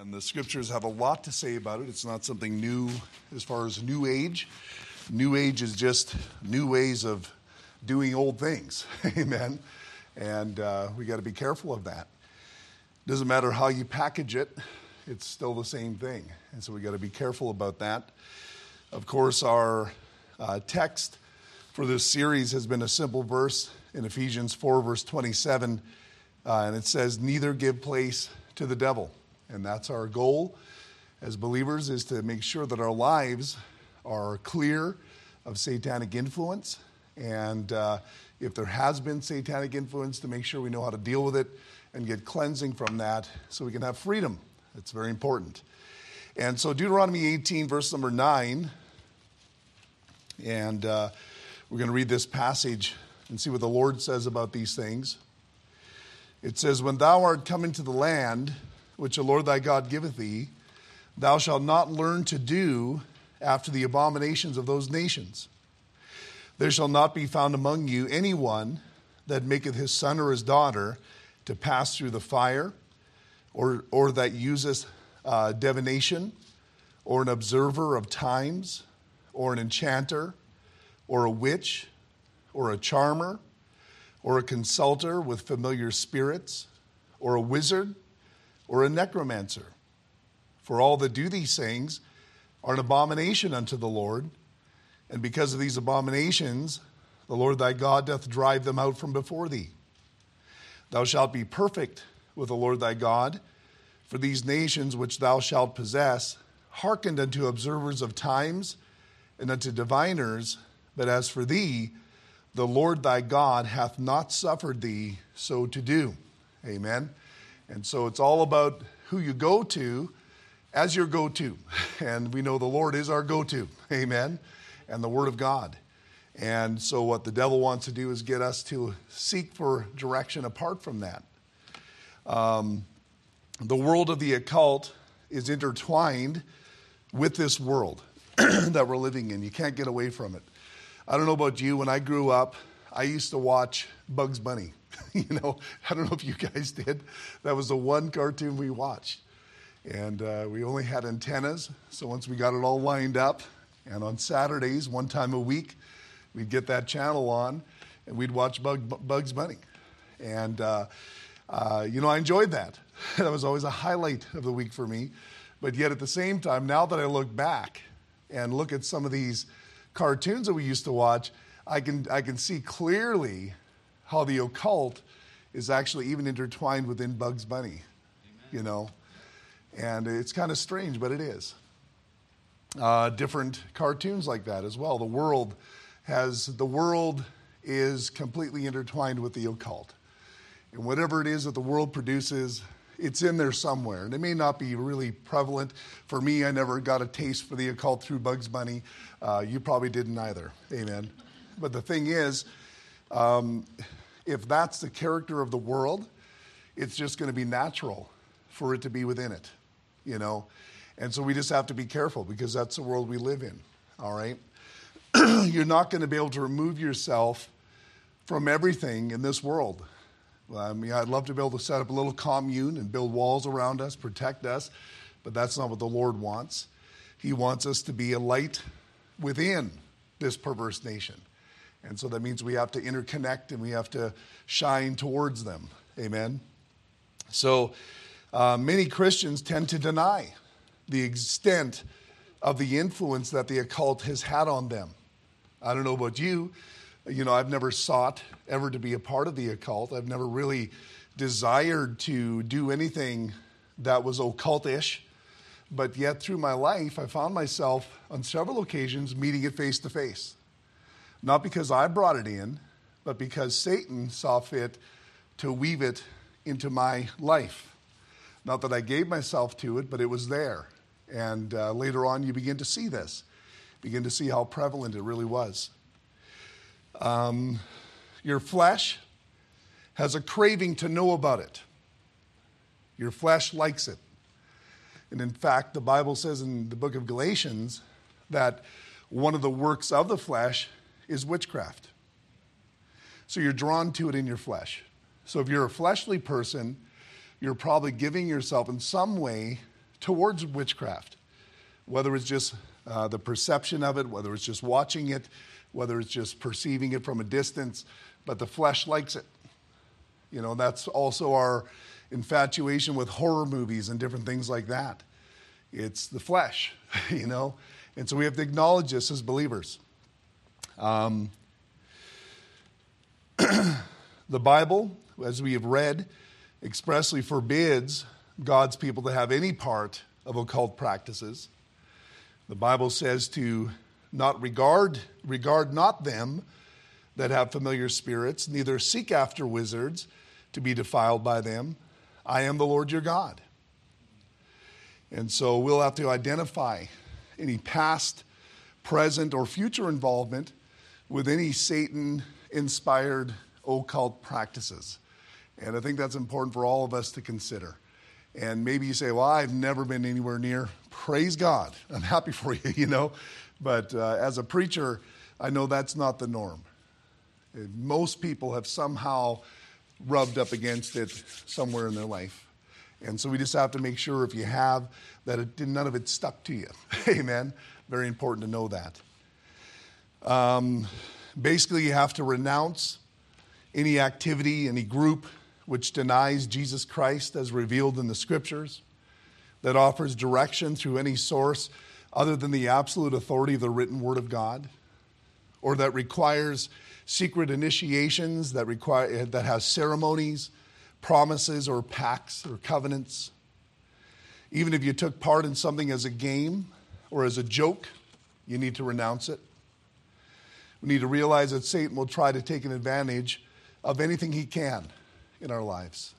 And the scriptures have a lot to say about it. It's not something new as far as New Age. New Age is just new ways of doing old things. Amen. And we got to be careful of that. Doesn't matter how you package it, it's still the same thing. And so we got to be careful about that. Of course, our text for this series has been a simple verse in Ephesians 4, verse 27. And it says, neither give place to the devil. And that's our goal as believers, is to make sure that our lives are clear of satanic influence. And if there has been satanic influence, to make sure we know how to deal with it and get cleansing from that so we can have freedom. It's very important. And so Deuteronomy 18, verse number 9. And we're going to read this passage and see what the Lord says about these things. It says, when thou art come into the land which the Lord thy God giveth thee, thou shalt not learn to do after the abominations of those nations. There shall not be found among you any one that maketh his son or his daughter to pass through the fire, or that useth divination, or an observer of times, or an enchanter, or a witch, or a charmer, or a consulter with familiar spirits, or a wizard, or a necromancer. For all that do these things are an abomination unto the Lord, and because of these abominations, the Lord thy God doth drive them out from before thee. Thou shalt be perfect with the Lord thy God, for these nations which thou shalt possess hearkened unto observers of times and unto diviners, but as for thee, the Lord thy God hath not suffered thee so to do. Amen. And so it's all about who you go to as your go-to. And we know the Lord is our go-to. Amen. And the Word of God. And so what the devil wants to do is get us to seek for direction apart from that. The world of the occult is intertwined with this world that we're living in. You can't get away from it. I don't know about you. When I grew up, I used to watch Bugs Bunny. I don't know if you guys did. That was the one cartoon we watched. And we only had antennas. So once we got it all lined up, and on Saturdays, one time a week, we'd get that channel on, and we'd watch Bugs Bunny. And, I enjoyed that. That was always a highlight of the week for me. But yet at the same time, now that I look back and look at some of these cartoons that we used to watch, I can see clearly how the occult is actually even intertwined within Bugs Bunny. Amen. And it's kind of strange, but it is. Different cartoons like that as well. The world is completely intertwined with the occult. And whatever it is that the world produces, it's in there somewhere. And it may not be really prevalent. For me, I never got a taste for the occult through Bugs Bunny. You probably didn't either. Amen. But the thing is, if that's the character of the world, it's just going to be natural for it to be within it, And so we just have to be careful, because that's the world we live in, all right? You're not going to be able to remove yourself from everything in this world. I'd love to be able to set up a little commune and build walls around us, protect us, but that's not what the Lord wants. He wants us to be a light within this perverse nation. And so that means we have to interconnect and we have to shine towards them. Amen? So many Christians tend to deny the extent of the influence that the occult has had on them. I don't know about you. I've never sought ever to be a part of the occult. I've never really desired to do anything that was occultish. But yet through my life, I found myself on several occasions meeting it face to face. Not because I brought it in, but because Satan saw fit to weave it into my life. Not that I gave myself to it, but it was there. And later on, you begin to see this. Begin to see how prevalent it really was. Your flesh has a craving to know about it. Your flesh likes it. And in fact, the Bible says in the book of Galatians that one of the works of the flesh is witchcraft. So you're drawn to it in your flesh. So if you're a fleshly person, you're probably giving yourself in some way towards witchcraft, whether it's just the perception of it, whether it's just watching it, whether it's just perceiving it from a distance, but the flesh likes it. You know, that's also our infatuation with horror movies and different things like that. It's the flesh, you know, and so we have to acknowledge this as believers. The Bible, as we have read, expressly forbids God's people to have any part of occult practices. The Bible says to not regard not them that have familiar spirits, neither seek after wizards to be defiled by them. I am the Lord your God. And so we'll have to identify any past, present, or future involvement with any Satan-inspired occult practices. And I think that's important for all of us to consider. And maybe you say, well, I've never been anywhere near. Praise God. I'm happy for you, you know. But as a preacher, I know that's not the norm. Most people have somehow rubbed up against it somewhere in their life. And so we just have to make sure if you have, that none of it stuck to you. Amen. Very important to know that. Basically, you have to renounce any activity, any group which denies Jesus Christ as revealed in the Scriptures, that offers direction through any source other than the absolute authority of the written Word of God, or that requires secret initiations, that has ceremonies, promises, or pacts, or covenants. Even if you took part in something as a game or as a joke, you need to renounce it. We need to realize that Satan will try to take an advantage of anything he can in our lives.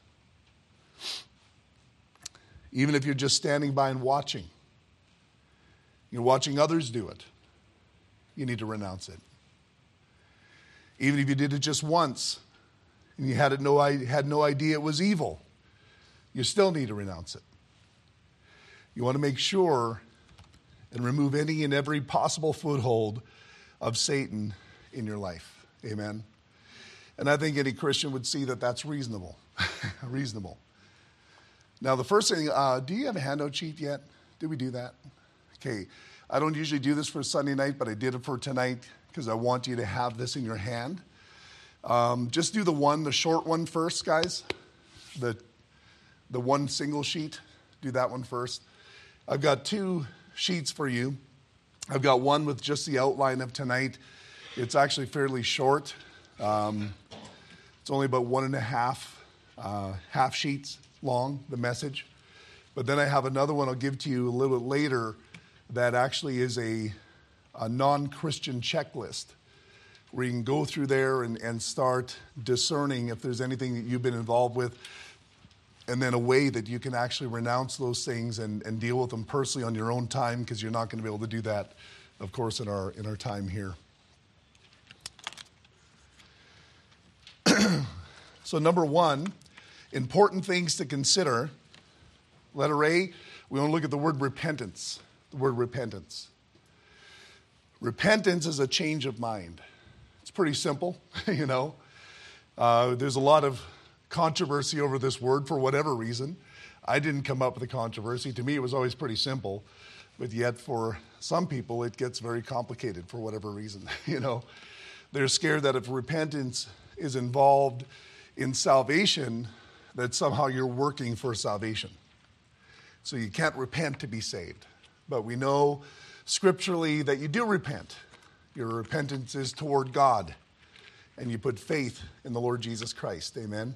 Even if you're just standing by and watching, you're watching others do it, you need to renounce it. Even if you did it just once and you had no idea it was evil, you still need to renounce it. You want to make sure and remove any and every possible foothold of Satan in your life. Amen. And I think any Christian would see that that's reasonable. Reasonable. Now, the first thing, do you have a handout sheet yet? Did we do that? Okay. I don't usually do this for Sunday night, but I did it for tonight because I want you to have this in your hand. Just do the short one first, guys. The one single sheet. Do that one first. I've got two sheets for you. I've got one with just the outline of tonight. It's actually fairly short. It's only about 1.5 half sheets long, the message. But then I have another one I'll give to you a little bit later that actually is a non-Christian checklist where you can go through there and start discerning if there's anything that you've been involved with, and then a way that you can actually renounce those things and deal with them personally on your own time, because you're not going to be able to do that, of course, in our time here. So number one, important things to consider. Letter A, we want to look at the word repentance. The word repentance. Repentance is a change of mind. It's pretty simple, you know. There's a lot of controversy over this word for whatever reason. I didn't come up with the controversy. To me, it was always pretty simple. But yet for some people, it gets very complicated for whatever reason, you know. They're scared that if repentance is involved in salvation, that somehow you're working for salvation. So you can't repent to be saved. But we know scripturally that you do repent. Your repentance is toward God, and you put faith in the Lord Jesus Christ. Amen.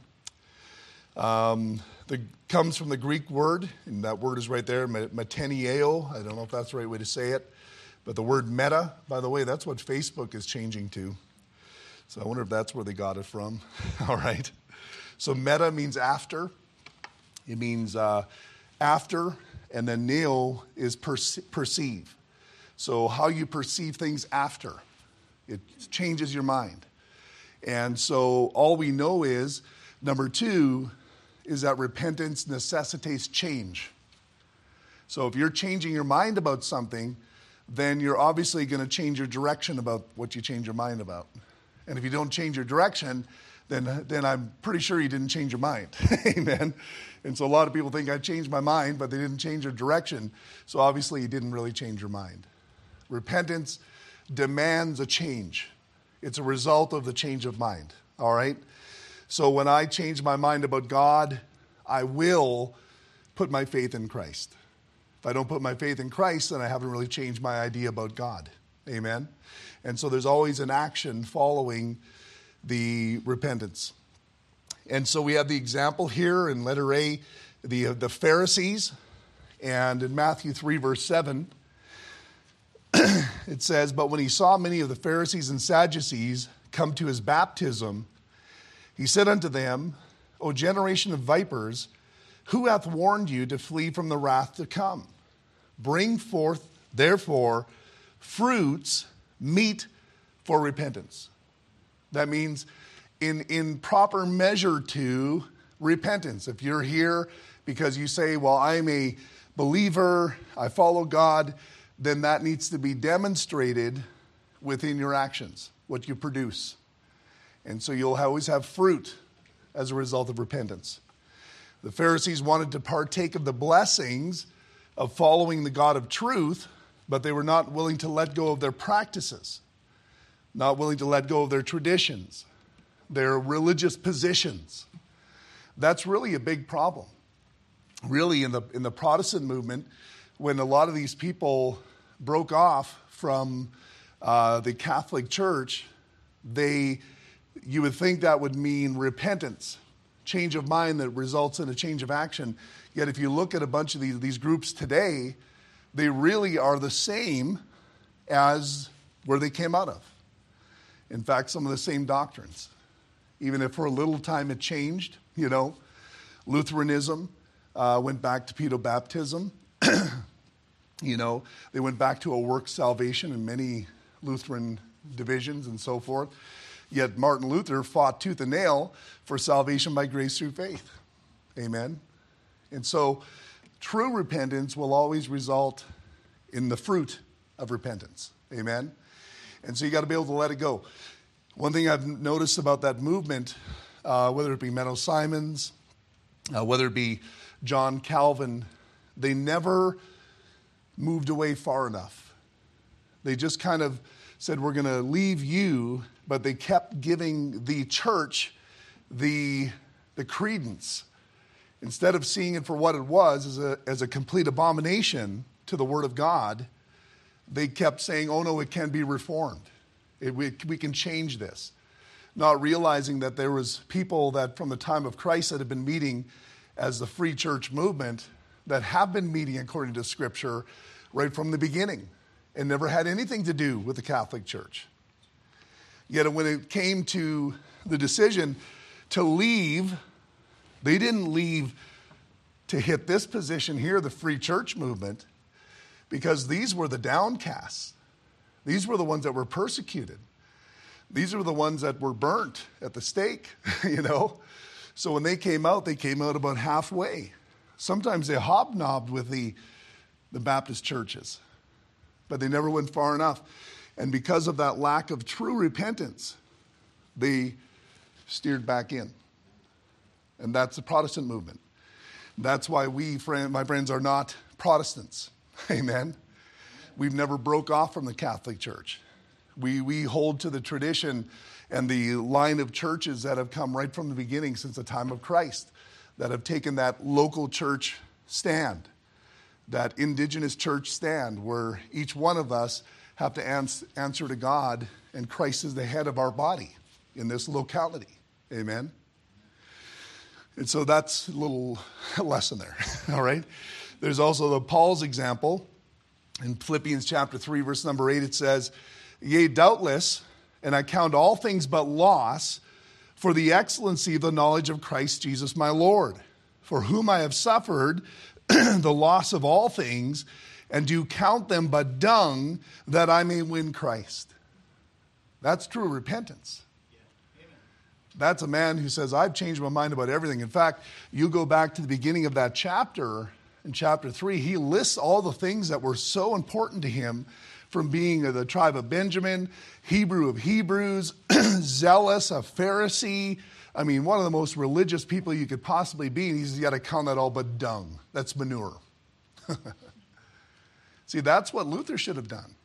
That comes from the Greek word, and that word is right there, metanieo. I don't know if that's the right way to say it. But the word meta, by the way, that's what Facebook is changing to. So I wonder if that's where they got it from. All right. So meta means after. It means after, and then neo is perceive. So how you perceive things after. It changes your mind. And so all we know is, number two, is that repentance necessitates change. So if you're changing your mind about something, then you're obviously going to change your direction about what you change your mind about. And if you don't change your direction, then I'm pretty sure you didn't change your mind. Amen. And so a lot of people think I changed my mind, but they didn't change their direction. So obviously you didn't really change your mind. Repentance demands a change. It's a result of the change of mind. All right? So when I change my mind about God, I will put my faith in Christ. If I don't put my faith in Christ, then I haven't really changed my idea about God. Amen? And so there's always an action following the repentance. And so we have the example here in letter A, the Pharisees. And in Matthew 3, verse 7, it says, "But when he saw many of the Pharisees and Sadducees come to his baptism, he said unto them, O generation of vipers, who hath warned you to flee from the wrath to come? Bring forth, therefore, fruits meet for repentance." That means in proper measure to repentance. If you're here because you say, well, I'm a believer, I follow God, then that needs to be demonstrated within your actions, what you produce. And so you'll always have fruit as a result of repentance. The Pharisees wanted to partake of the blessings of following the God of truth, but they were not willing to let go of their practices, not willing to let go of their traditions, their religious positions. That's really a big problem. Really, in the Protestant movement, when a lot of these people broke off from the Catholic Church, you would think that would mean repentance, change of mind that results in a change of action. Yet if you look at a bunch of these groups today, they really are the same as where they came out of. In fact, some of the same doctrines. Even if for a little time it changed, Lutheranism went back to pedobaptism. They went back to a work salvation in many Lutheran divisions and so forth. Yet Martin Luther fought tooth and nail for salvation by grace through faith. Amen. And so true repentance will always result in the fruit of repentance. Amen. And so you got to be able to let it go. One thing I've noticed about that movement, whether it be Menno Simons, whether it be John Calvin, they never moved away far enough. They just kind of said, we're going to leave you, but they kept giving the church the credence. Instead of seeing it for what it was, as a complete abomination to the Word of God, they kept saying, oh no, it can be reformed. We can change this. Not realizing that there was people that from the time of Christ that have been meeting as the free church movement that have been meeting according to Scripture right from the beginning and never had anything to do with the Catholic Church. Yet when it came to the decision to leave, they didn't leave to hit this position here, the free church movement, because these were the downcast. These were the ones that were persecuted. These were the ones that were burnt at the stake, So when they came out about halfway. Sometimes they hobnobbed with the Baptist churches, but they never went far enough. And because of that lack of true repentance, they steered back in. And that's the Protestant movement. That's why my friends, are not Protestants. Amen. We've never broke off from the Catholic Church. We hold to the tradition and the line of churches that have come right from the beginning since the time of Christ, that have taken that local church stand, that indigenous church stand, where each one of us have to answer to God, and Christ is the head of our body in this locality. Amen. And so that's a little lesson there. All right. There's also Paul's example. In Philippians chapter 3, verse number 8, it says, Yea, doubtless, and I count all things but loss for the excellency of the knowledge of Christ Jesus my Lord, for whom I have suffered the loss of all things, and do count them but dung, that I may win Christ. That's true repentance. That's a man who says, I've changed my mind about everything. In fact, you go back to the beginning of that chapter, in chapter 3, he lists all the things that were so important to him from being of the tribe of Benjamin, Hebrew of Hebrews, zealous, a Pharisee. I mean, one of the most religious people you could possibly be. And he's got to count that all but dung. That's manure. See, that's what Luther should have done.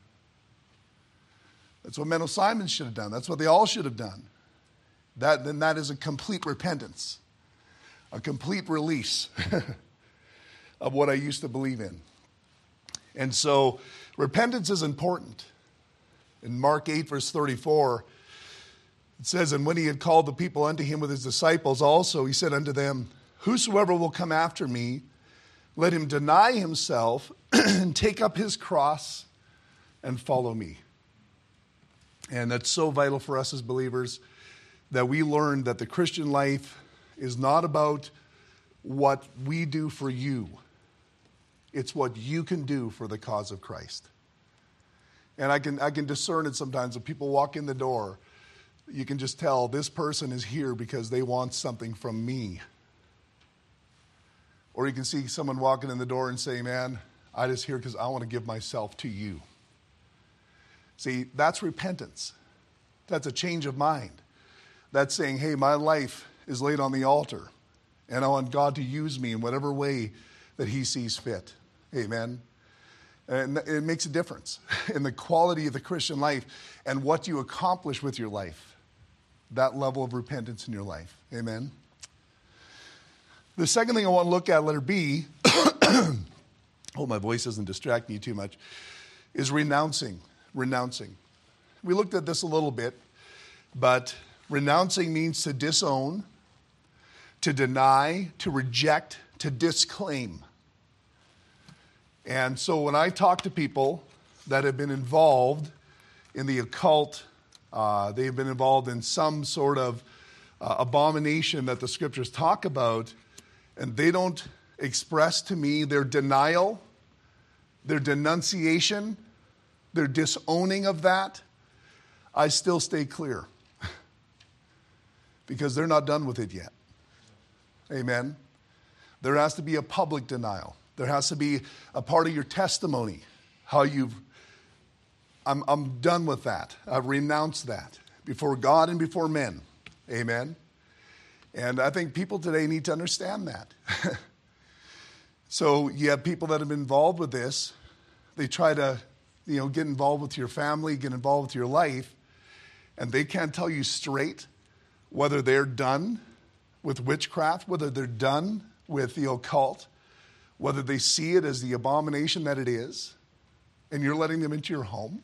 That's what Menno Simons should have done. That's what they all should have done. Then that is a complete repentance, a complete release of what I used to believe in. And so repentance is important. In Mark 8, verse 34, it says, and when he had called the people unto him with his disciples also, he said unto them, whosoever will come after me, let him deny himself and take up his cross and follow me. And that's so vital for us as believers that we learn that the Christian life is not about what we do for you. It's what you can do for the cause of Christ. And I can discern it sometimes when people walk in the door. You can just tell this person is here because they want something from me. Or you can see someone walking in the door and say, man, I just here because I want to give myself to you. See, that's repentance. That's a change of mind. That's saying, hey, my life is laid on the altar, and I want God to use me in whatever way that he sees fit. Amen. And it makes a difference in the quality of the Christian life and what you accomplish with your life. That level of repentance in your life. Amen. The second thing I want to look at, letter B, hope my voice doesn't distract me too much, is renouncing. Renouncing. We looked at this a little bit, but renouncing means to disown, to deny, to reject, to disclaim. And so when I talk to people that have been involved in the occult, they've been involved in some sort of abomination that the scriptures talk about, and they don't express to me their denial, their denunciation, their disowning of that, I still stay clear because they're not done with it yet. Amen. There has to be a public denial. There has to be a part of your testimony, how I'm done with that. I've renounced that before God and before men. Amen. And I think people today need to understand that. So you have people that have been involved with this. They try to, get involved with your family, get involved with your life, and they can't tell you straight whether they're done with witchcraft, whether they're done with the occult, whether they see it as the abomination that it is, and you're letting them into your home.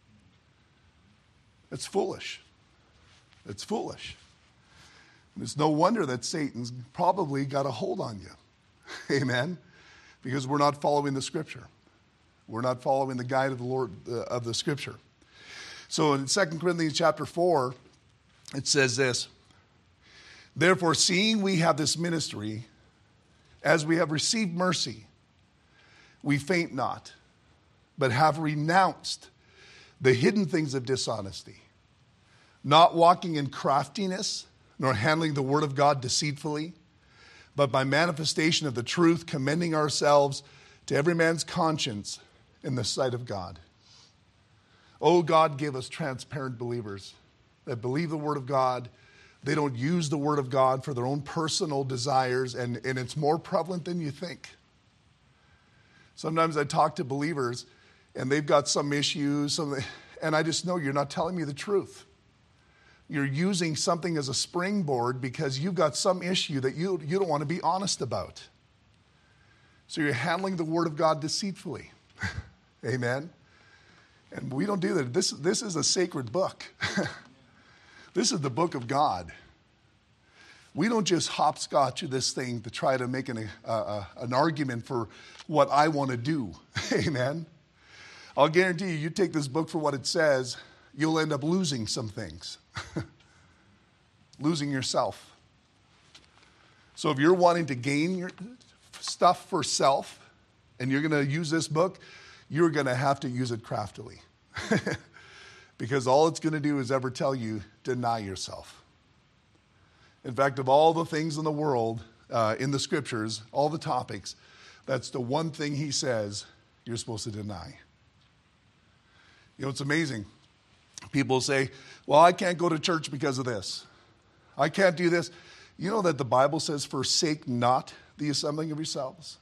It's foolish. It's foolish. And it's no wonder that Satan's probably got a hold on you. Amen? Because we're not following the scripture. We're not following the guide of the Lord of the scripture. So in 2 Corinthians chapter 4, it says this, therefore, seeing we have this ministry, as we have received mercy, we faint not, but have renounced the hidden things of dishonesty, not walking in craftiness, nor handling the word of God deceitfully, but by manifestation of the truth, commending ourselves to every man's conscience in the sight of God. Oh, God, give us transparent believers that believe the word of God. They don't use the word of God for their own personal desires, and it's more prevalent than you think. Sometimes I talk to believers, and they've got some issues, and I just know you're not telling me the truth. You're using something as a springboard because you've got some issue that you don't want to be honest about. So you're handling the word of God deceitfully. Amen? And we don't do that. This is a sacred book. This is the book of God. We don't just hopscotch this thing to try to make an argument for what I want to do. Amen? I'll guarantee you take this book for what it says, you'll end up losing some things. Losing yourself. So if you're wanting to gain your stuff for self, and you're going to use this book, you're going to have to use it craftily. Because all it's going to do is ever tell you, deny yourself. In fact, of all the things in the world, in the scriptures, all the topics, that's the one thing he says you're supposed to deny. You know, it's amazing. People say, well, I can't go to church because of this. I can't do this. You know that the Bible says, forsake not the assembling of yourselves?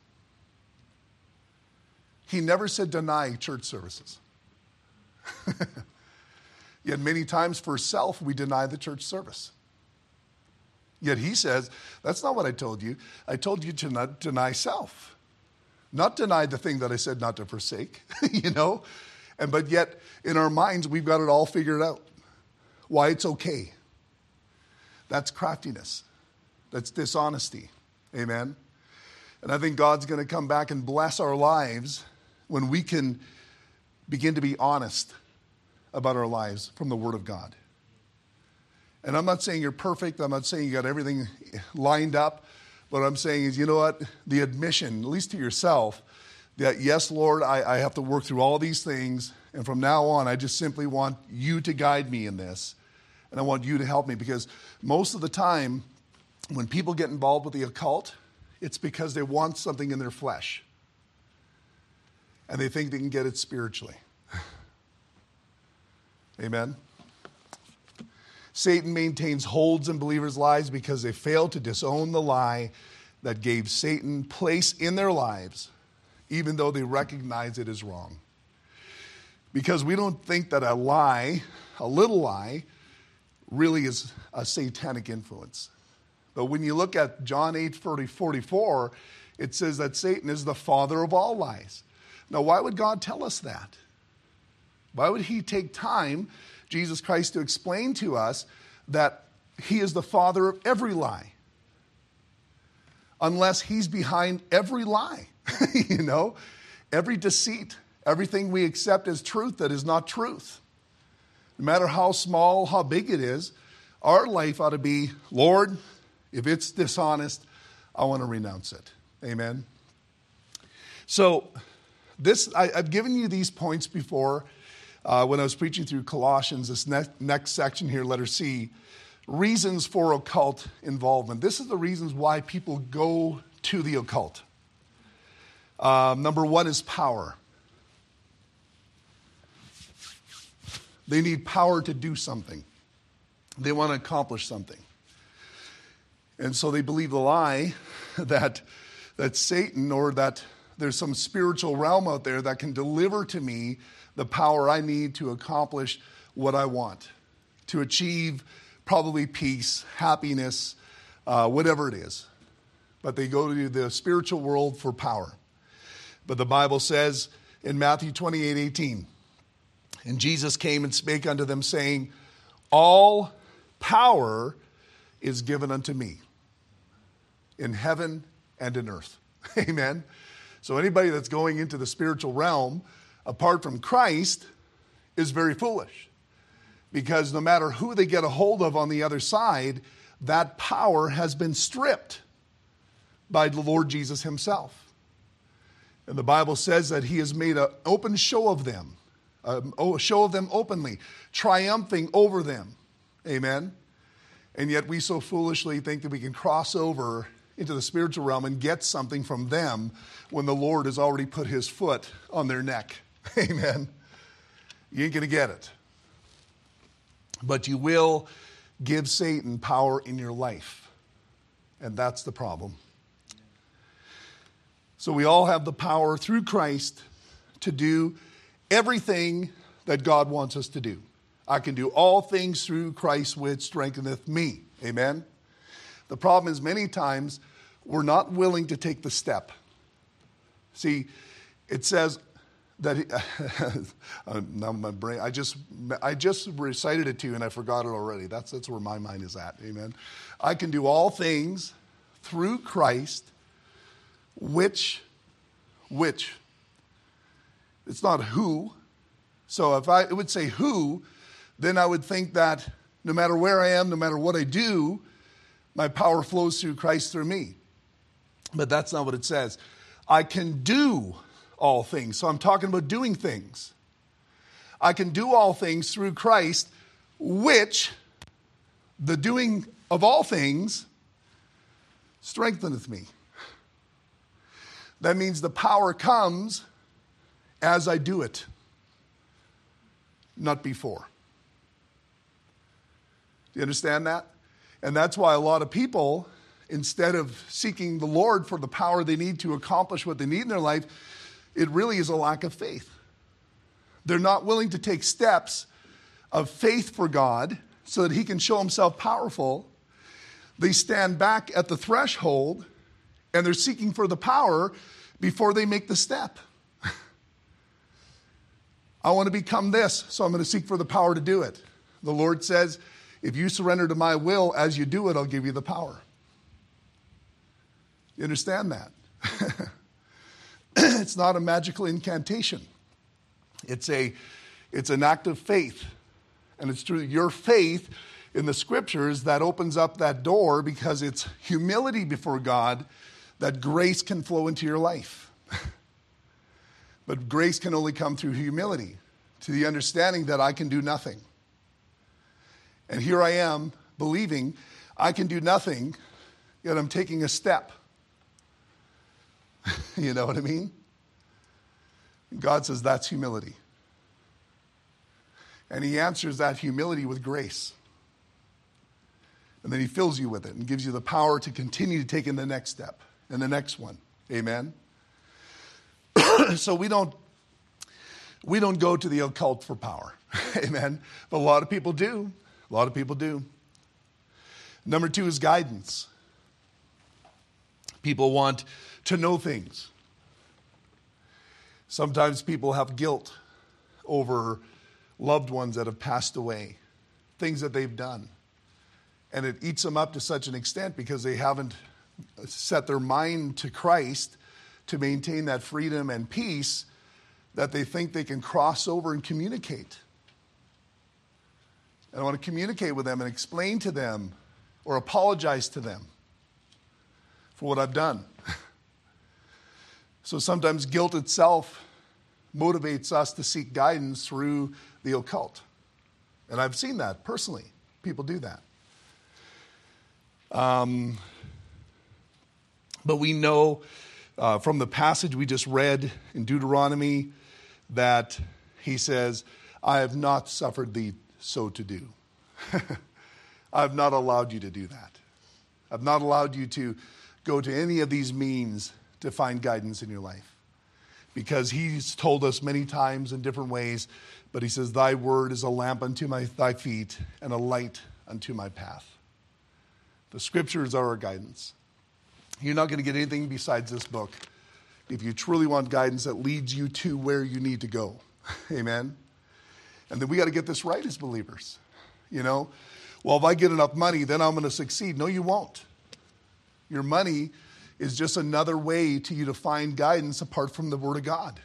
He never said deny church services. Yet many times for self, we deny the church service. Yet he says, that's not what I told you. I told you to not deny self. Not deny the thing that I said not to forsake, you know? But yet, in our minds, we've got it all figured out. Why it's okay. That's craftiness. That's dishonesty. Amen? And I think God's going to come back and bless our lives when we can begin to be honest about our lives from the Word of God. And I'm not saying you're perfect. I'm not saying you got everything lined up. What I'm saying is, you know what? The admission, at least to yourself, that yes, Lord, I have to work through all these things. And from now on, I just simply want you to guide me in this. And I want you to help me. Because most of the time, when people get involved with the occult, it's because they want something in their flesh. And they think they can get it spiritually. Amen? Satan maintains holds in believers' lives because they fail to disown the lie that gave Satan place in their lives, even though they recognize it is wrong. Because we don't think that a lie, a little lie, really is a satanic influence. But when you look at John 8:44, it says that Satan is the father of all lies. Now, why would God tell us that? Why would he take time, Jesus Christ, to explain to us that he is the father of every lie? Unless he's behind every lie, you know, every deceit, everything we accept as truth that is not truth. No matter how small, how big it is, our life ought to be, Lord, if it's dishonest, I want to renounce it. Amen. So I've given you these points before when I was preaching through Colossians, this next section here, letter C, reasons for occult involvement. This is the reasons why people go to the occult. Number one is power. They need power to do something. They want to accomplish something. And so they believe the lie that Satan, or that there's some spiritual realm out there that can deliver to me the power I need to accomplish what I want, to achieve probably peace, happiness, whatever it is. But they go to the spiritual world for power. But the Bible says in Matthew 28:18, and Jesus came and spake unto them, saying, all power is given unto me in heaven and in earth. Amen. So anybody that's going into the spiritual realm apart from Christ is very foolish. Because no matter who they get a hold of on the other side, that power has been stripped by the Lord Jesus himself. And the Bible says that he has made an open show of them, a show of them openly, triumphing over them. Amen. And yet we so foolishly think that we can cross over into the spiritual realm and get something from them when the Lord has already put his foot on their neck. Amen. You ain't going to get it. But you will give Satan power in your life. And that's the problem. So we all have the power through Christ to do everything that God wants us to do. I can do all things through Christ which strengtheneth me. Amen. The problem is many times we're not willing to take the step. See, it says that now my brain, I just recited it to you and I forgot it already. That's where my mind is at. Amen. I can do all things through Christ, which it's not who. So if I would say who, then I would think that no matter where I am, no matter what I do, my power flows through Christ through me. But that's not what it says. I can do all things. So I'm talking about doing things. I can do all things through Christ, which the doing of all things strengtheneth me. That means the power comes as I do it. not before. Do you understand that? And that's why a lot of people, instead of seeking the Lord for the power they need to accomplish what they need in their life, it really is a lack of faith. They're not willing to take steps of faith for God so that he can show himself powerful. They stand back at the threshold and they're seeking for the power before they make the step. I want to become this, so I'm going to seek for the power to do it. The Lord says, if you surrender to my will, as you do it, I'll give you the power. You understand that? It's not a magical incantation. It's an act of faith. And it's through your faith in the scriptures that opens up that door, because it's humility before God that grace can flow into your life. But grace can only come through humility, to the understanding that I can do nothing. And here I am believing I can do nothing, yet I'm taking a step. You know what I mean? God says that's humility. And he answers that humility with grace. And then he fills you with it and gives you the power to continue to take in the next step and the next one. Amen? So we don't go to the occult for power. Amen? But a lot of people do. A lot of people do. Number 2 is guidance. People want to know things. Sometimes people have guilt over loved ones that have passed away, things that they've done. And it eats them up to such an extent because they haven't set their mind to Christ to maintain that freedom and peace, that they think they can cross over and communicate. And I want to communicate with them and explain to them or apologize to them for what I've done. So sometimes guilt itself motivates us to seek guidance through the occult. And I've seen that personally. People do that. But we know from the passage we just read in Deuteronomy that he says, I have not suffered thee so to do. I've not allowed you to do that. I've not allowed you to go to any of these means to find guidance in your life. Because he's told us many times in different ways, but he says, thy word is a lamp unto thy feet and a light unto my path. The scriptures are our guidance. You're not going to get anything besides this book if you truly want guidance that leads you to where you need to go. Amen? And then we got to get this right as believers. You know, well, if I get enough money, then I'm going to succeed. No, you won't. Your money is just another way to you to find guidance apart from the Word of God.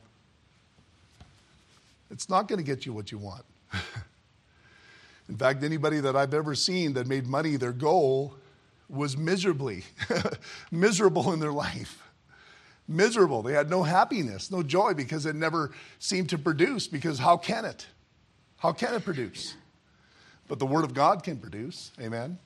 It's not going to get you what you want. In fact, anybody that I've ever seen that made money their goal was miserable in their life. Miserable. They had no happiness, no joy, because it never seemed to produce. Because how can it? How can it produce? But the Word of God can produce. Amen?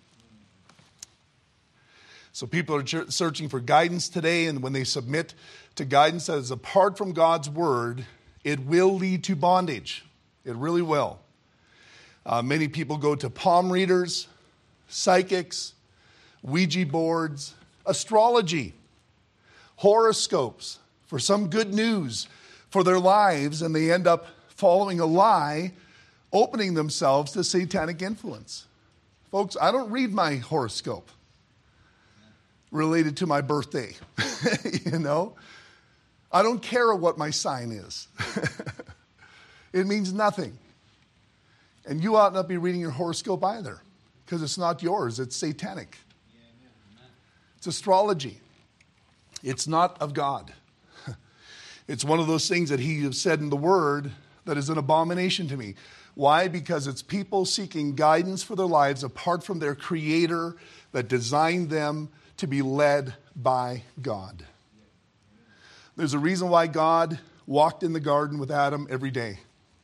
So people are searching for guidance today, and when they submit to guidance that is apart from God's Word, it will lead to bondage. It really will. Many people go to palm readers, psychics, Ouija boards, astrology, horoscopes for some good news for their lives, and they end up following a lie, opening themselves to satanic influence. Folks, I don't read my horoscope related to my birthday. You know? I don't care what my sign is. It means nothing. And you ought not be reading your horoscope either, because it's not yours. It's satanic. It's astrology. It's not of God. It's one of those things that he has said in the Word that is an abomination to me. Why? Because it's people seeking guidance for their lives apart from their Creator that designed them to be led by God. There's a reason why God walked in the garden with Adam every day,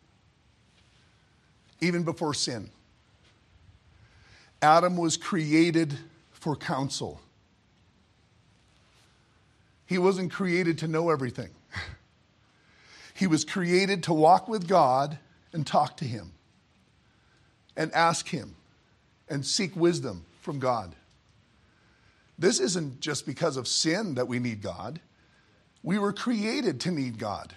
even before sin. Adam was created for counsel. He wasn't created to know everything. He was created to walk with God and talk to him and ask him and seek wisdom from God. This isn't just because of sin that we need God. We were created to need God.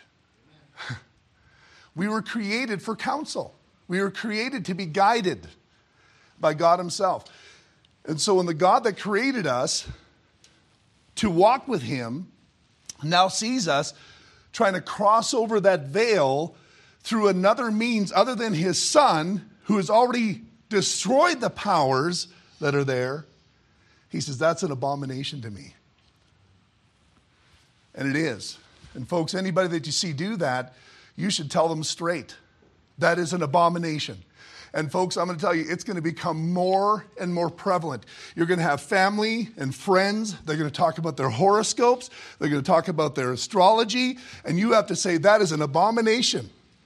We were created for counsel. We were created to be guided by God himself. And so when the God that created us to walk with him now sees us trying to cross over that veil through another means other than his son, who has already destroyed the powers that are there, he says, that's an abomination to me. And it is. And folks, anybody that you see do that, you should tell them straight. That is an abomination. And folks, I'm going to tell you, it's going to become more and more prevalent. You're going to have family and friends. They're going to talk about their horoscopes. They're going to talk about their astrology. And you have to say, that is an abomination.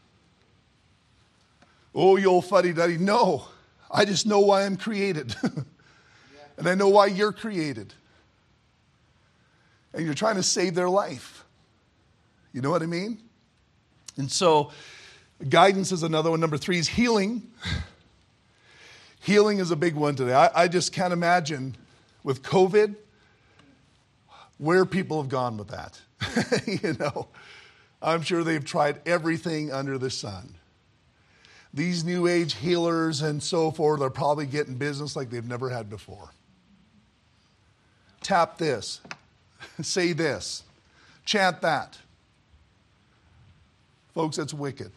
Oh, you old fuddy-duddy. No, I just know why I'm created. And I know why you're created. And you're trying to save their life. You know what I mean? And so guidance is another one. Number 3 is healing. Healing is a big one today. I just can't imagine with COVID where people have gone with that. You know, I'm sure they've tried everything under the sun. These new age healers and so forth are probably getting business like they've never had before. Tap this, say this, chant that. Folks, that's wicked.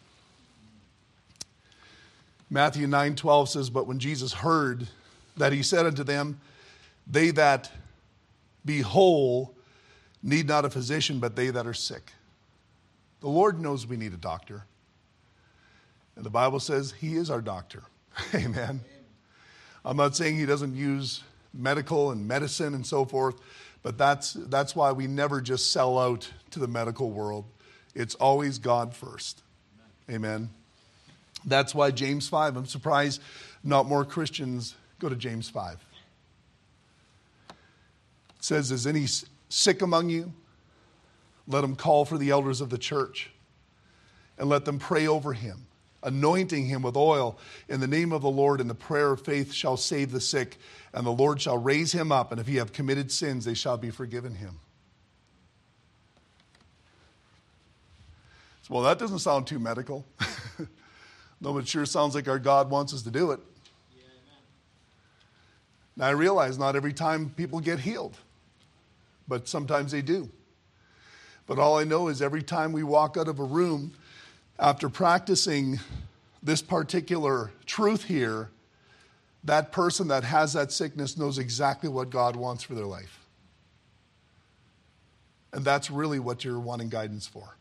Matthew 9:12 says, but when Jesus heard that, he said unto them, they that be whole need not a physician, but they that are sick. The Lord knows we need a doctor. And the Bible says he is our doctor. Amen. I'm not saying he doesn't use medical and medicine and so forth, but that's why we never just sell out to the medical world. It's always God first. Amen. That's why James 5, I'm surprised not more Christians go to James 5. It says, is any sick among you? Let him call for the elders of the church and let them pray over him, anointing him with oil in the name of the Lord, and the prayer of faith shall save the sick, and the Lord shall raise him up, and if he have committed sins, they shall be forgiven him. So, well, that doesn't sound too medical. No, but it sure sounds like our God wants us to do it. Yeah, now, I realize not every time people get healed, but sometimes they do. But all I know is every time we walk out of a room after practicing this particular truth here, that person that has that sickness knows exactly what God wants for their life. And that's really what you're wanting guidance for.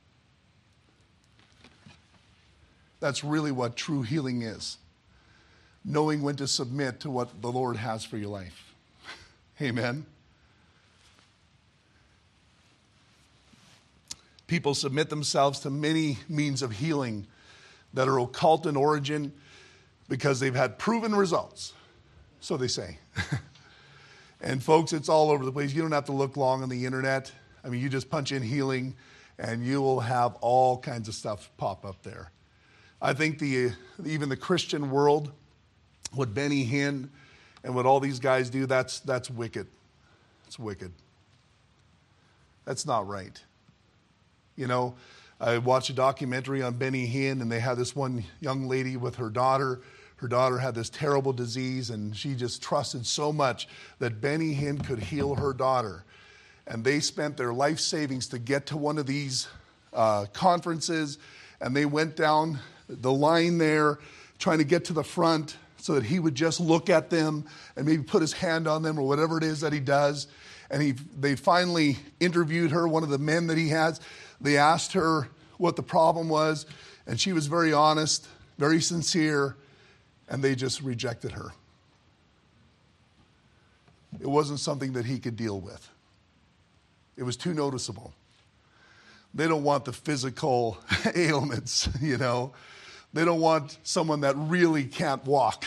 That's really what true healing is. Knowing when to submit to what the Lord has for your life. Amen. People submit themselves to many means of healing that are occult in origin because they've had proven results. So they say. And folks, it's all over the place. You don't have to look long on the internet. I mean, you just punch in healing and you will have all kinds of stuff pop up there. I think even the Christian world, what Benny Hinn and what all these guys do, that's wicked. It's wicked. That's not right. You know, I watched a documentary on Benny Hinn, and they had this one young lady with her daughter. Her daughter had this terrible disease, and she just trusted so much that Benny Hinn could heal her daughter. And they spent their life savings to get to one of these conferences, and they went down the line there trying to get to the front so that he would just look at them and maybe put his hand on them or whatever it is that he does. And they finally interviewed her, one of the men that he has. They asked her what the problem was, and she was very honest, very sincere, and they just rejected her. It wasn't something that he could deal with. It was too noticeable. They don't want the physical ailments, you know. They don't want someone that really can't walk.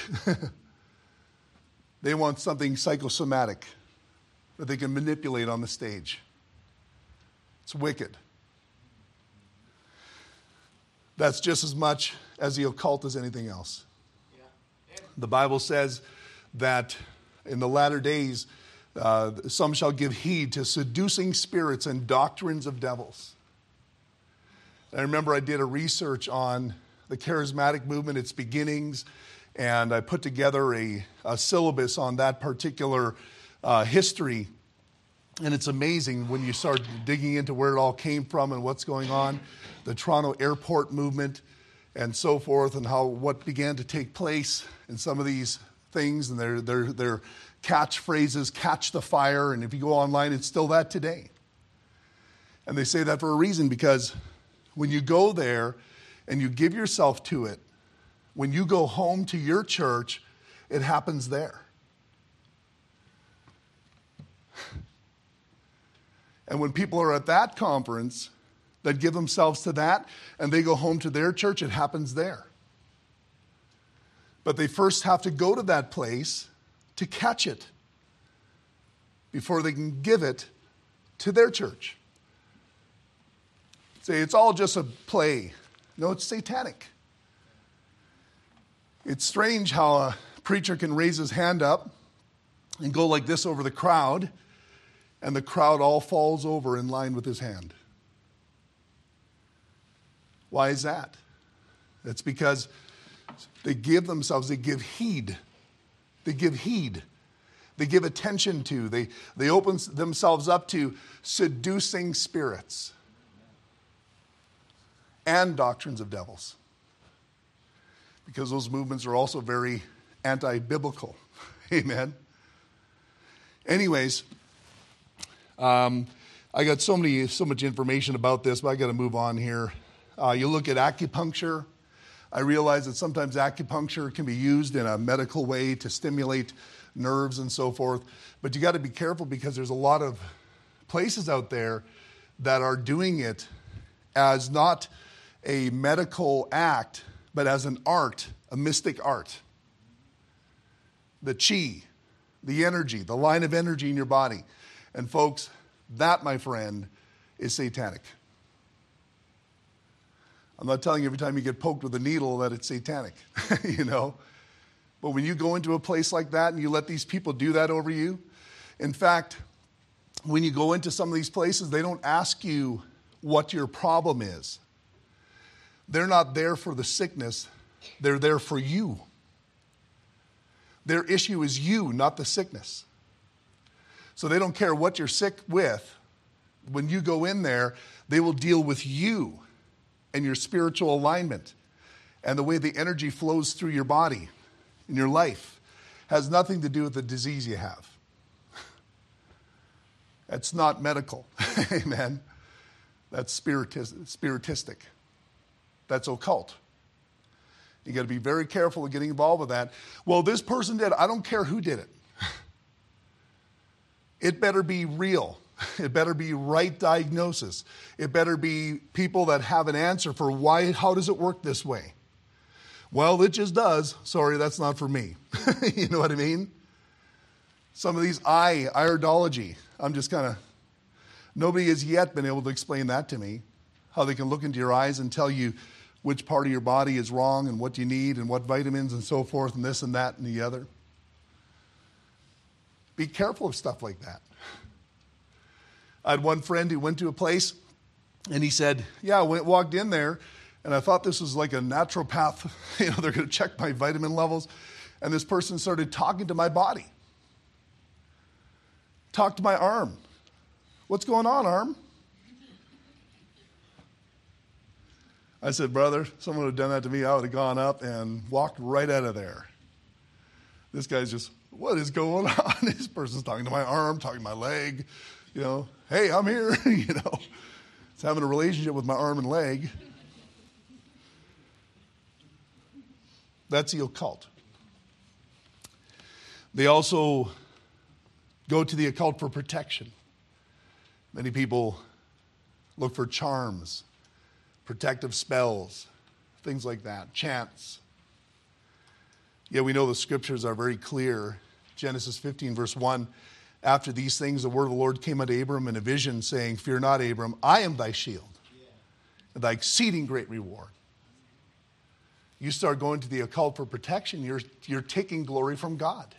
They want something psychosomatic that they can manipulate on the stage. It's wicked. That's just as much as the occult as anything else. The Bible says that in the latter days, some shall give heed to seducing spirits and doctrines of devils. And I remember I did a research on the charismatic movement, its beginnings, and I put together a syllabus on that particular history. And it's amazing when you start digging into where it all came from and what's going on, the Toronto airport movement and so forth, and what began to take place in some of these things and their catchphrases, catch the fire, and if you go online, it's still that today. And they say that for a reason, because when you go there and you give yourself to it, when you go home to your church, it happens there. And when people are at that conference that give themselves to that and they go home to their church, it happens there. But they first have to go to that place to catch it before they can give it to their church. Say, it's all just a play. No, it's satanic. It's strange how a preacher can raise his hand up and go like this over the crowd, and the crowd all falls over in line with his hand. Why is that? That's because they give themselves, they give heed. They give heed. They give attention to. They open themselves up to seducing spirits and doctrines of devils. Because those movements are also very anti-biblical. Amen. Anyways, I got so much information about this, but I got to move on here. You look at acupuncture. I realize that sometimes acupuncture can be used in a medical way to stimulate nerves and so forth. But you got to be careful, because there's a lot of places out there that are doing it as not a medical act, but as an art, a mystic art. The chi, the energy, the line of energy in your body. And folks, that, my friend, is satanic. I'm not telling you every time you get poked with a needle that it's satanic, you know. But when you go into a place like that and you let these people do that over you, in fact, when you go into some of these places, they don't ask you what your problem is. They're not there for the sickness. They're there for you. Their issue is you, not the sickness. So they don't care what you're sick with. When you go in there, they will deal with you and your spiritual alignment. And the way the energy flows through your body in your life has nothing to do with the disease you have. That's not medical. Amen. That's spiritistic. That's occult. You got to be very careful of getting involved with that. Well, this person did. I don't care who did it. It better be real. It better be right diagnosis. It better be people that have an answer for why, how does it work this way? Well, it just does. Sorry, that's not for me. You know what I mean? Some of these iridology, I'm just kind of, nobody has yet been able to explain that to me. How they can look into your eyes and tell you which part of your body is wrong and what you need and what vitamins and so forth and this and that and the other. Be careful of stuff like that. I had one friend who went to a place and he said, yeah, I walked in there and I thought this was like a naturopath. You know, they're going to check my vitamin levels. And this person started talking to my body. Talked to my arm. What's going on, arm? I said, brother, someone would have done that to me, I would have gone up and walked right out of there. This guy's just, what is going on? This person's talking to my arm, talking to my leg. You know, hey, I'm here. You know, it's having a relationship with my arm and leg. That's the occult. They also go to the occult for protection. Many people look for charms, protective spells, things like that, chants. Yeah, we know the scriptures are very clear. Genesis 15, verse 1, after these things, the word of the Lord came unto Abram in a vision, saying, fear not, Abram, I am thy shield, and thy exceeding great reward. you start going to the occult for protection, you're taking glory from God.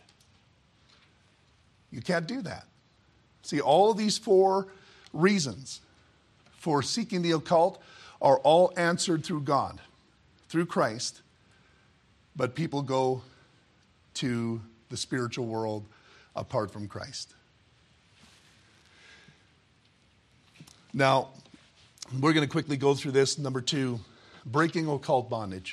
You can't do that. See, all of these 4 reasons for seeking the occult are all answered through God, through Christ, but people go to the spiritual world apart from Christ. Now, we're going to quickly go through this. Number 2, breaking occult bondage.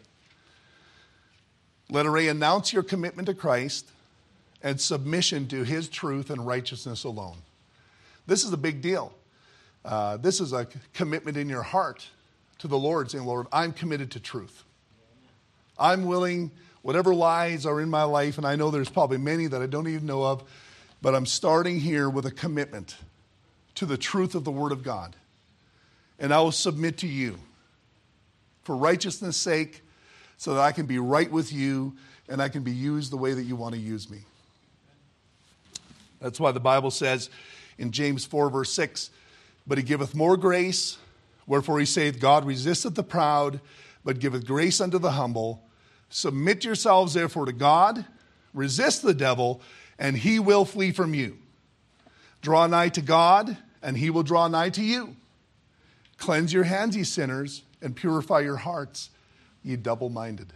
Letter A, announce your commitment to Christ and submission to his truth and righteousness alone. This is a big deal. This is a commitment in your heart to the Lord, saying, Lord, I'm committed to truth. I'm willing, whatever lies are in my life, and I know there's probably many that I don't even know of, but I'm starting here with a commitment to the truth of the Word of God. And I will submit to you for righteousness' sake, so that I can be right with you and I can be used the way that you want to use me. That's why the Bible says in James 4, verse 6, but he giveth more grace, wherefore he saith, God resisteth the proud, but giveth grace unto the humble. Submit yourselves therefore to God, resist the devil, and he will flee from you. Draw nigh to God, and he will draw nigh to you. Cleanse your hands, ye sinners, and purify your hearts, ye double-minded.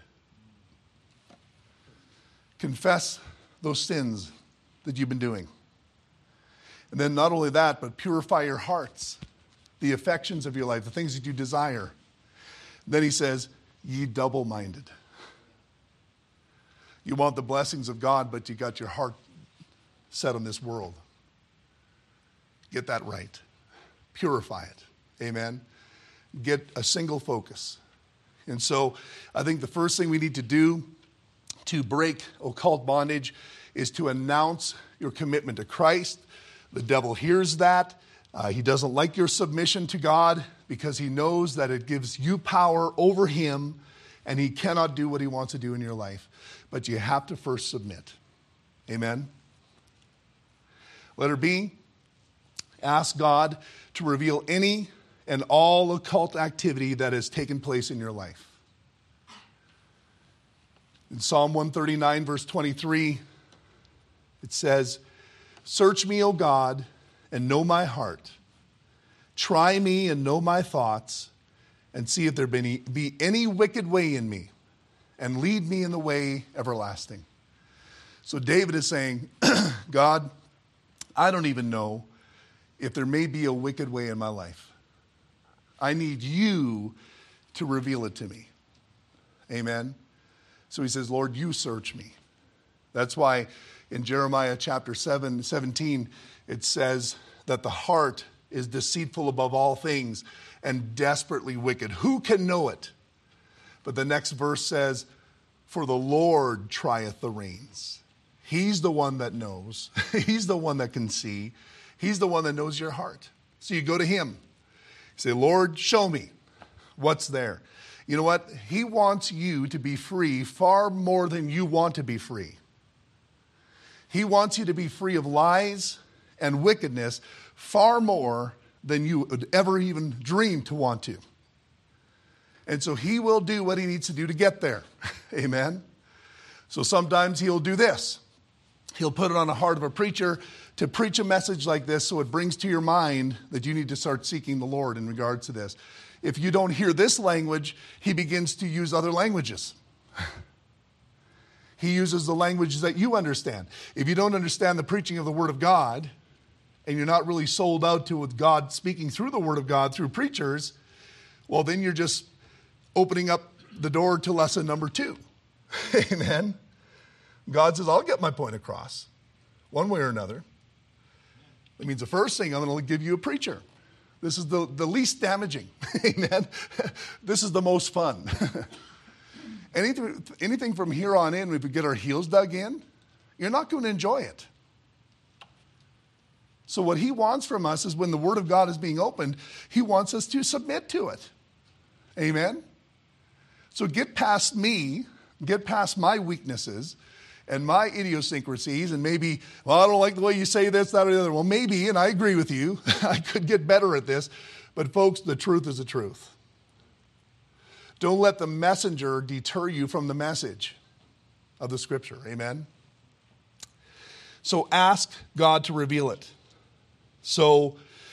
Confess those sins that you've been doing. And then not only that, but purify your hearts, the affections of your life, the things that you desire. Then he says, ye double-minded. You want the blessings of God, but you got your heart set on this world. Get that right. Purify it. Amen. Get a single focus. And so I think the first thing we need to do to break occult bondage is to announce your commitment to Christ. The devil hears that. He doesn't like your submission to God because he knows that it gives you power over him and he cannot do what he wants to do in your life. But you have to first submit. Amen. Letter B, ask God to reveal any and all occult activity that has taken place in your life. In Psalm 139, verse 23, it says, search me, O God, and know my heart. Try me and know my thoughts, and see if there be any wicked way in me, and lead me in the way everlasting. So David is saying, God, I don't even know if there may be a wicked way in my life. I need you to reveal it to me. Amen. So he says, Lord, you search me. That's why in Jeremiah chapter 17, it says that the heart is deceitful above all things and desperately wicked. Who can know it? But the next verse says, for the Lord trieth the reins. He's the one that knows. He's the one that can see. He's the one that knows your heart. So you go to him. You say, Lord, show me what's there. You know what? He wants you to be free far more than you want to be free. He wants you to be free of lies and wickedness far more than you would ever even dream to want to. And so he will do what he needs to do to get there. Amen. So sometimes he'll do this. He'll put it on the heart of a preacher to preach a message like this so it brings to your mind that you need to start seeking the Lord in regards to this. If you don't hear this language, he begins to use other languages. He uses the languages that you understand. If you don't understand the preaching of the Word of God, and you're not really sold out to with God speaking through the Word of God through preachers, well, then you're just opening up the door to lesson number 2. Amen. God says, I'll get my point across one way or another. That means the first thing, I'm going to give you a preacher. This is the least damaging. Amen. This is the most fun. Anything from here on in, if we get our heels dug in, you're not going to enjoy it. So what he wants from us is when the Word of God is being opened, he wants us to submit to it. Amen. So get past me, get past my weaknesses and my idiosyncrasies, and maybe, well, I don't like the way you say this, that, or the other. Well, maybe, and I agree with you, I could get better at this. But folks, the truth is the truth. Don't let the messenger deter you from the message of the Scripture. Amen? So ask God to reveal it. So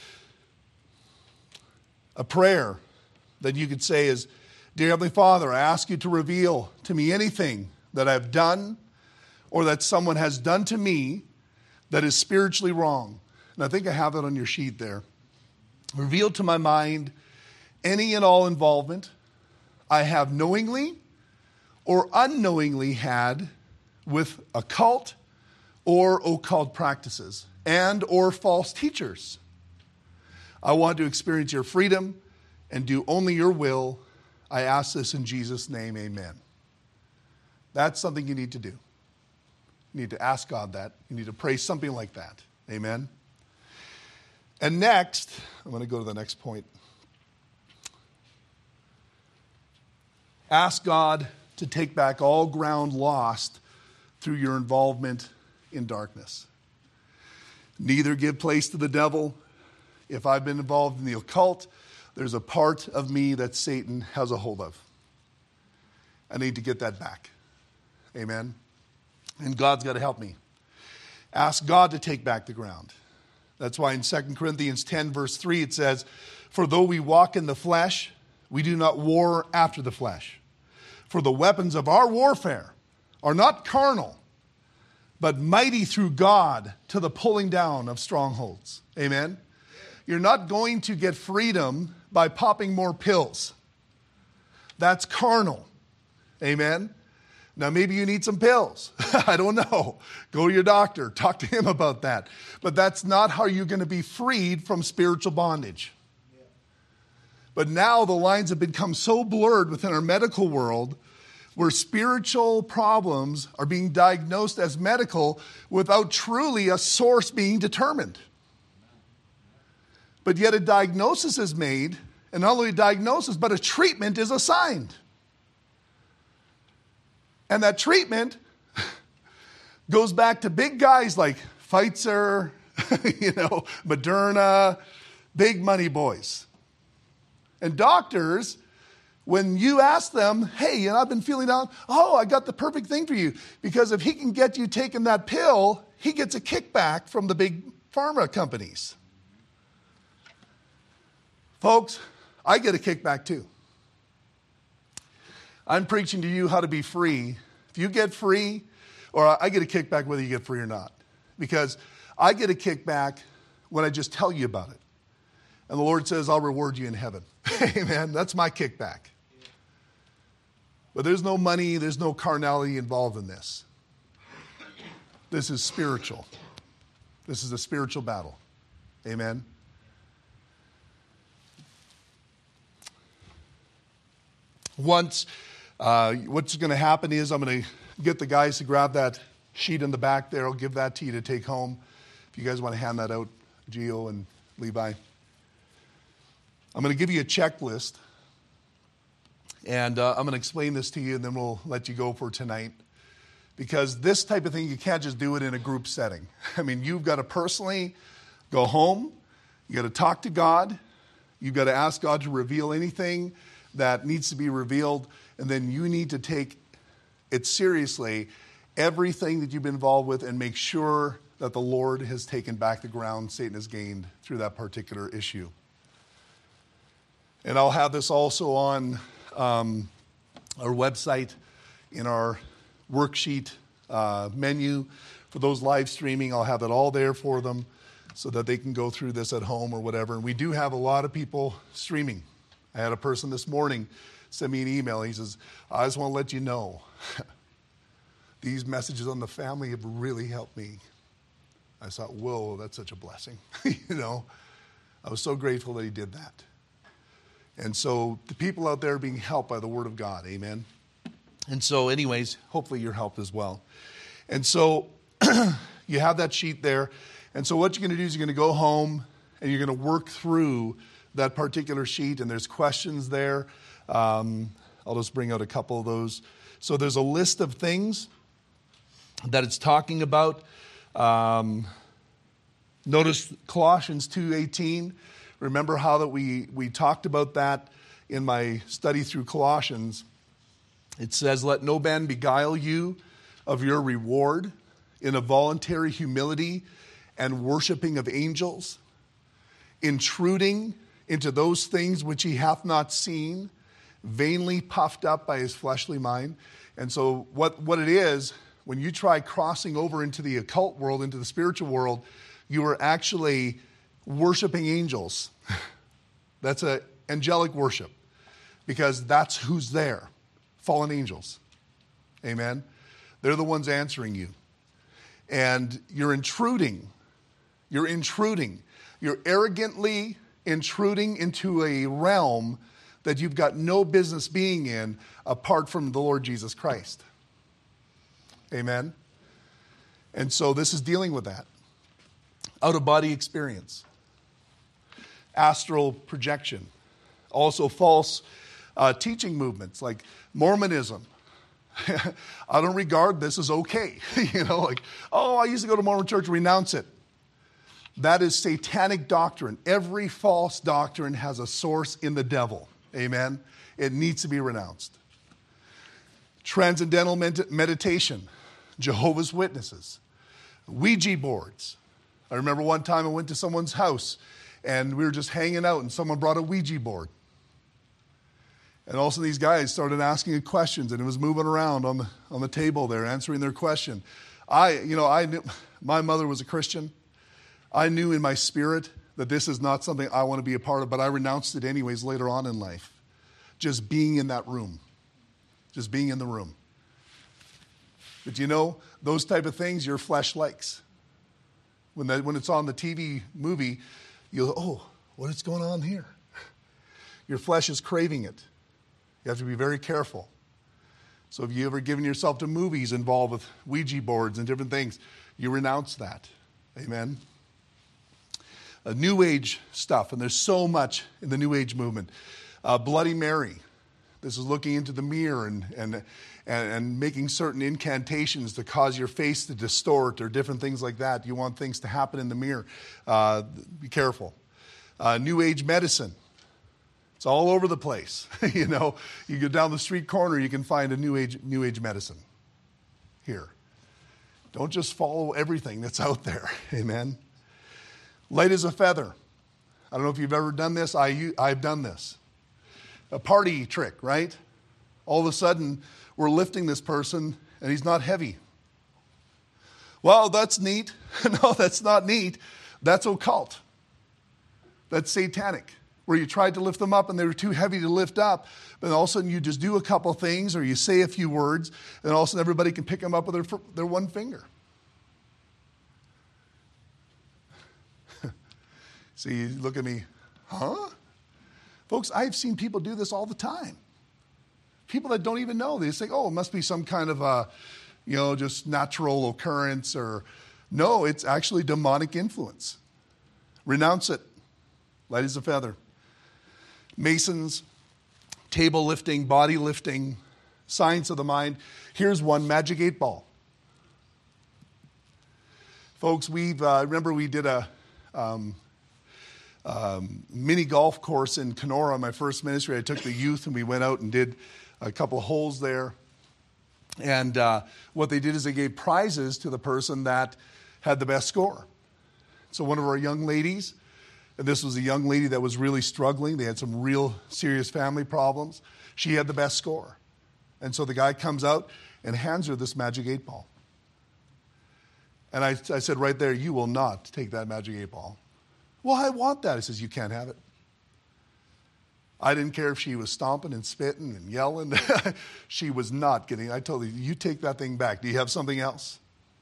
a prayer that you could say is, Dear Heavenly Father, I ask you to reveal to me anything that I've done or that someone has done to me that is spiritually wrong. And I think I have it on your sheet there. Reveal to my mind any and all involvement I have knowingly or unknowingly had with occult or occult practices and or false teachers. I want to experience your freedom and do only your will. I ask this in Jesus' name, amen. That's something you need to do. You need to ask God that. You need to pray something like that. Amen. And next, I'm going to go to the next point. Ask God to take back all ground lost through your involvement in darkness. Neither give place to the devil. If I've been involved in the occult, there's a part of me that Satan has a hold of. I need to get that back. Amen. And God's got to help me. Ask God to take back the ground. That's why in 2 Corinthians 10, verse 3, it says, For though we walk in the flesh, we do not war after the flesh. For the weapons of our warfare are not carnal, but mighty through God to the pulling down of strongholds. Amen? You're not going to get freedom by popping more pills. That's carnal. Amen? Now, maybe you need some pills. I don't know. Go to your doctor. Talk to him about that. But that's not how you're going to be freed from spiritual bondage. But now the lines have become so blurred within our medical world where spiritual problems are being diagnosed as medical without truly a source being determined. But yet a diagnosis is made, and not only a diagnosis, but a treatment is assigned. And that treatment goes back to big guys like Pfizer, Moderna, big money boys. And doctors, when you ask them, hey, I've been feeling down, I got the perfect thing for you. Because if he can get you taking that pill, he gets a kickback from the big pharma companies. Folks, I get a kickback too. I'm preaching to you how to be free. If you get free, or I get a kickback whether you get free or not. Because I get a kickback when I just tell you about it. And the Lord says, I'll reward you in heaven. Amen. That's my kickback. But there's no money, there's no carnality involved in this. This is spiritual. This is a spiritual battle. Amen. Once, what's going to happen is I'm going to get the guys to grab that sheet in the back there. I'll give that to you to take home. If you guys want to hand that out, Gio and Levi. I'm going to give you a checklist. And I'm going to explain this to you, and then we'll let you go for tonight. Because this type of thing, you can't just do it in a group setting. I mean, you've got to personally go home. You got to talk to God. You've got to ask God to reveal anything that needs to be revealed, and then you need to take it seriously, everything that you've been involved with, and make sure that the Lord has taken back the ground Satan has gained through that particular issue. And I'll have this also on our website in our worksheet menu. For those live streaming, I'll have it all there for them so that they can go through this at home or whatever. And we do have a lot of people streaming. I had a person this morning send me an email. He says, I just want to let you know, these messages on the family have really helped me. I thought, whoa, that's such a blessing. I was so grateful that he did that. And so the people out there are being helped by the Word of God. Amen. And so anyways, hopefully you're helped as well. And so you have that sheet there. And so what you're going to do is you're going to go home and you're going to work through that particular sheet, and there's questions there. I'll just bring out a couple of those. So there's a list of things that it's talking about. Notice Colossians 2:18. Remember how that we talked about that in my study through Colossians, it says, "Let no man beguile you of your reward in a voluntary humility and worshiping of angels, intruding into those things which he hath not seen, vainly puffed up by his fleshly mind." And so what it is, when you try crossing over into the occult world, into the spiritual world, you are actually worshiping angels. That's an angelic worship, because that's who's there. Fallen angels. Amen? They're the ones answering you. And you're intruding. You're intruding. You're arrogantly intruding into a realm that you've got no business being in apart from the Lord Jesus Christ. Amen? And so this is dealing with that. Out-of-body experience. Astral projection. Also false teaching movements like Mormonism. I don't regard this as okay. Like, oh, I used to go to Mormon church, renounce it. That is satanic doctrine. Every false doctrine has a source in the devil. Amen? It needs to be renounced. Transcendental meditation. Jehovah's Witnesses. Ouija boards. I remember one time I went to someone's house and we were just hanging out and someone brought a Ouija board. And also these guys started asking questions and it was moving around on the table there, answering their question. I knew, my mother was a Christian. I knew in my spirit that this is not something I want to be a part of, but I renounced it anyways later on in life. Just being in that room. Just being in the room. But those type of things your flesh likes. When it's on the TV movie, you'll, oh, what is going on here? Your flesh is craving it. You have to be very careful. So if you ever given yourself to movies involved with Ouija boards and different things, you renounce that. Amen? New Age stuff, and there's so much in the New Age movement. Bloody Mary. This is looking into the mirror and making certain incantations to cause your face to distort or different things like that. You want things to happen in the mirror. Be careful. New Age medicine. It's all over the place. You go down the street corner, you can find a New Age medicine here. Don't just follow everything that's out there. Amen. Light as a feather. I don't know if you've ever done this. I've done this. A party trick, right? All of a sudden, we're lifting this person and he's not heavy. Well, that's neat. No, that's not neat. That's occult. That's satanic. Where you tried to lift them up and they were too heavy to lift up, but all of a sudden you just do a couple things or you say a few words, and all of a sudden everybody can pick them up with their one finger. See, you look at me, huh? Folks, I've seen people do this all the time. People that don't even know. They just think, oh, it must be some kind of just natural occurrence or... No, it's actually demonic influence. Renounce it. Light as a feather. Masons, table lifting, body lifting, science of the mind. Here's one, Magic 8 Ball. Folks, remember we did a mini golf course in Kenora, my first ministry. I took the youth and we went out and did a couple of holes there. And what they did is they gave prizes to the person that had the best score. So one of our young ladies, and this was a young lady that was really struggling. They had some real serious family problems. She had the best score. And so the guy comes out and hands her this Magic 8 Ball. And I said right there, you will not take that Magic 8 Ball. Well, I want that. He says, you can't have it. I didn't care if she was stomping and spitting and yelling. She was not getting it. I told her, you take that thing back. Do you have something else?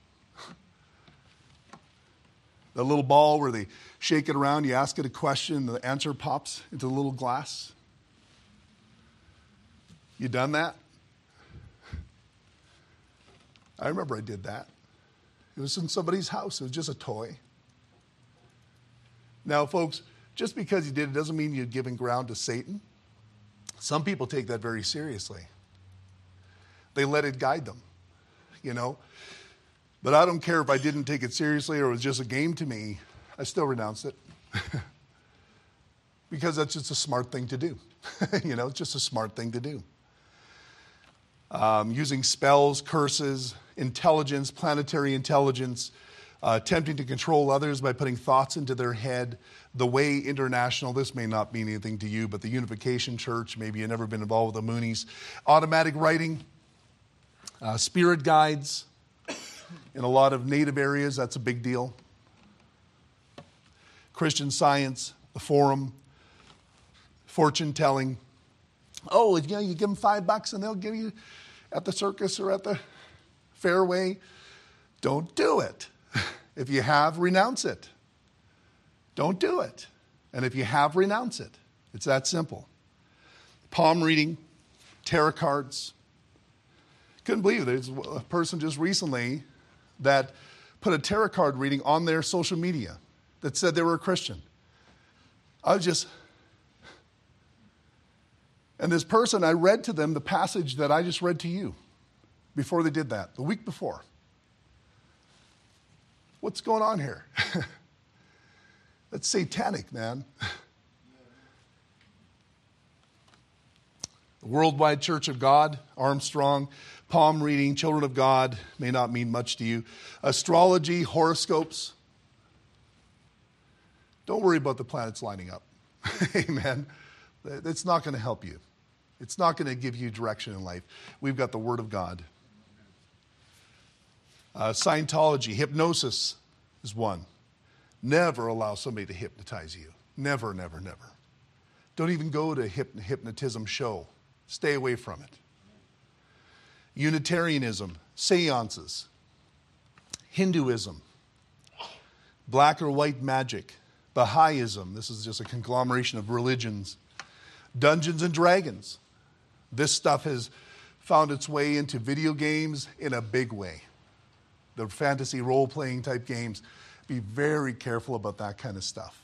The little ball where they shake it around, you ask it a question, and the answer pops into the little glass. You done that? I remember I did that. It was in somebody's house. It was just a toy. Now, folks, just because you did it doesn't mean you're giving ground to Satan. Some people take that very seriously. They let it guide them, But I don't care if I didn't take it seriously or it was just a game to me. I still renounce it. because that's just a smart thing to do. It's just a smart thing to do. Using spells, curses, intelligence, planetary intelligence, attempting to control others by putting thoughts into their head. The Way International, this may not mean anything to you, but the Unification Church, maybe you've never been involved with the Moonies. Automatic writing, spirit guides. In a lot of native areas, that's a big deal. Christian Science, the Forum, fortune telling. Oh, you give them $5 and they'll give you at the circus or at the fairway. Don't do it. If you have, renounce it. Don't do it. And if you have, renounce it. It's that simple. Palm reading, tarot cards. Couldn't believe it. There's a person just recently that put a tarot card reading on their social media that said they were a Christian. And this person, I read to them the passage that I just read to you before they did that, the week before. What's going on here? That's satanic, man. The Worldwide Church of God, Armstrong, palm reading, Children of God, may not mean much to you. Astrology, horoscopes. Don't worry about the planets lining up. Amen. It's not going to help you. It's not going to give you direction in life. We've got the Word of God. Scientology, hypnosis is one. Never allow somebody to hypnotize you. Never, never, never. Don't even go to a hypnotism show. Stay away from it. Unitarianism, seances, Hinduism, black or white magic, Baha'ism, this is just a conglomeration of religions, Dungeons and Dragons. This stuff has found its way into video games in a big way. The fantasy role-playing type games. Be very careful about that kind of stuff.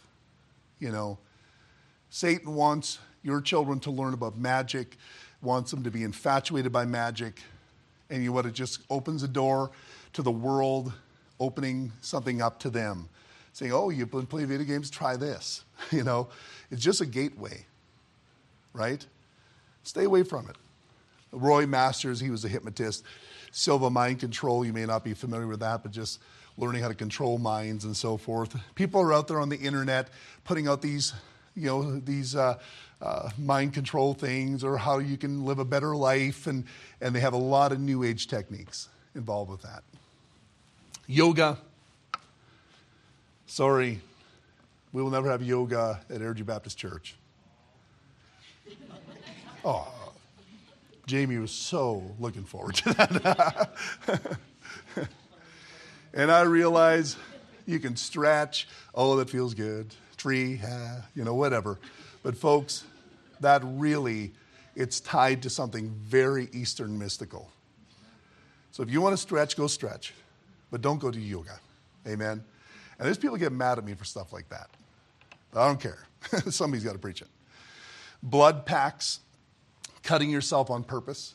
Satan wants your children to learn about magic, wants them to be infatuated by magic, and it just opens a door to the world, opening something up to them. Saying, oh, you've been playing video games, try this. It's just a gateway, right? Stay away from it. Roy Masters, he was a hypnotist. Silva mind control, you may not be familiar with that, but just learning how to control minds and so forth. People are out there on the internet putting out these mind control things or how you can live a better life, and they have a lot of new age techniques involved with that. Yoga. Sorry, we will never have yoga at Energy Baptist Church. Oh, Jamie was so looking forward to that. And I realize you can stretch. Oh, that feels good. Tree, whatever. But folks, that really, it's tied to something very Eastern mystical. So if you want to stretch, go stretch. But don't go to yoga. Amen? And there's people get mad at me for stuff like that. I don't care. Somebody's got to preach it. Blood packs, cutting yourself on purpose.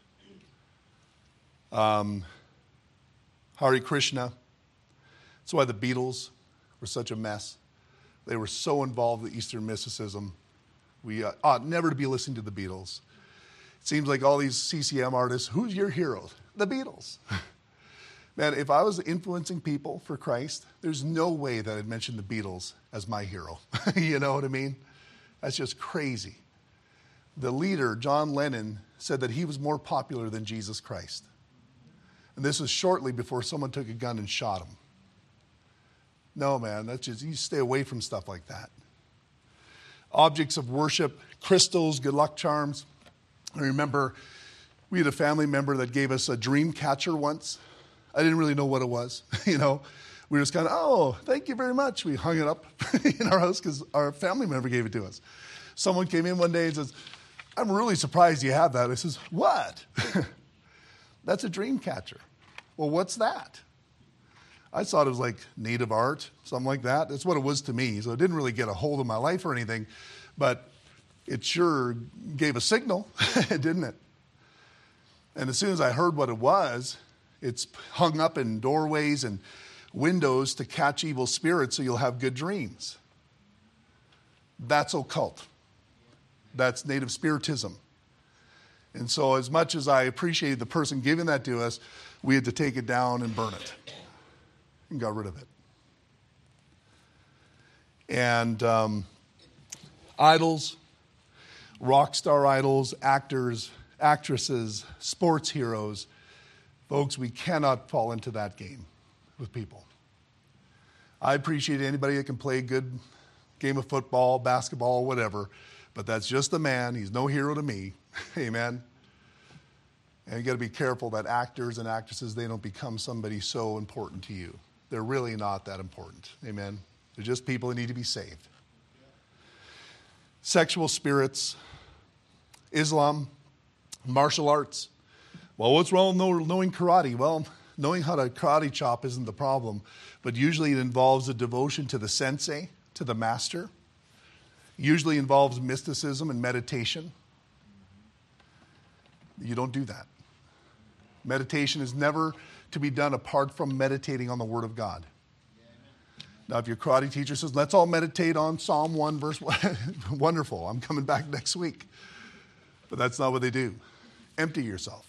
Hare Krishna. That's why the Beatles were such a mess. They were so involved with Eastern mysticism. We ought never to be listening to the Beatles. It seems like all these CCM artists, who's your hero? The Beatles. Man, if I was influencing people for Christ, there's no way that I'd mention the Beatles as my hero. You know what I mean? That's just crazy. The leader, John Lennon, said that he was more popular than Jesus Christ. And this was shortly before someone took a gun and shot him. No, man, you stay away from stuff like that. Objects of worship, crystals, good luck charms. I remember we had a family member that gave us a dream catcher once. I didn't really know what it was. We were just kind of, oh, thank you very much. We hung it up in our house because our family member gave it to us. Someone came in one day and says, I'm really surprised you have that. I says, what? That's a dream catcher. Well, what's that? I thought it was like native art, something like that. That's what it was to me. So it didn't really get a hold of my life or anything, but it sure gave a signal, didn't it? And as soon as I heard what it was, it's hung up in doorways and windows to catch evil spirits so you'll have good dreams. That's occult. That's native spiritism. And so as much as I appreciate the person giving that to us, we had to take it down and burn it and got rid of it. And idols, rock star idols, actors, actresses, sports heroes. Folks, we cannot fall into that game with people. I appreciate anybody that can play a good game of football, basketball, whatever, but that's just a man. He's no hero to me. Amen. And you got to be careful that actors and actresses, they don't become somebody so important to you. They're really not that important. Amen. They're just people that need to be saved. Sexual spirits, Islam, martial arts. Well, what's wrong with knowing karate? Well, knowing how to karate chop isn't the problem, but usually it involves a devotion to the sensei, to the master. Usually involves mysticism and meditation. You don't do that. Meditation is never to be done apart from meditating on the Word of God. Now, if your karate teacher says, let's all meditate on Psalm 1, verse 1, wonderful, I'm coming back next week. But that's not what they do. Empty yourself.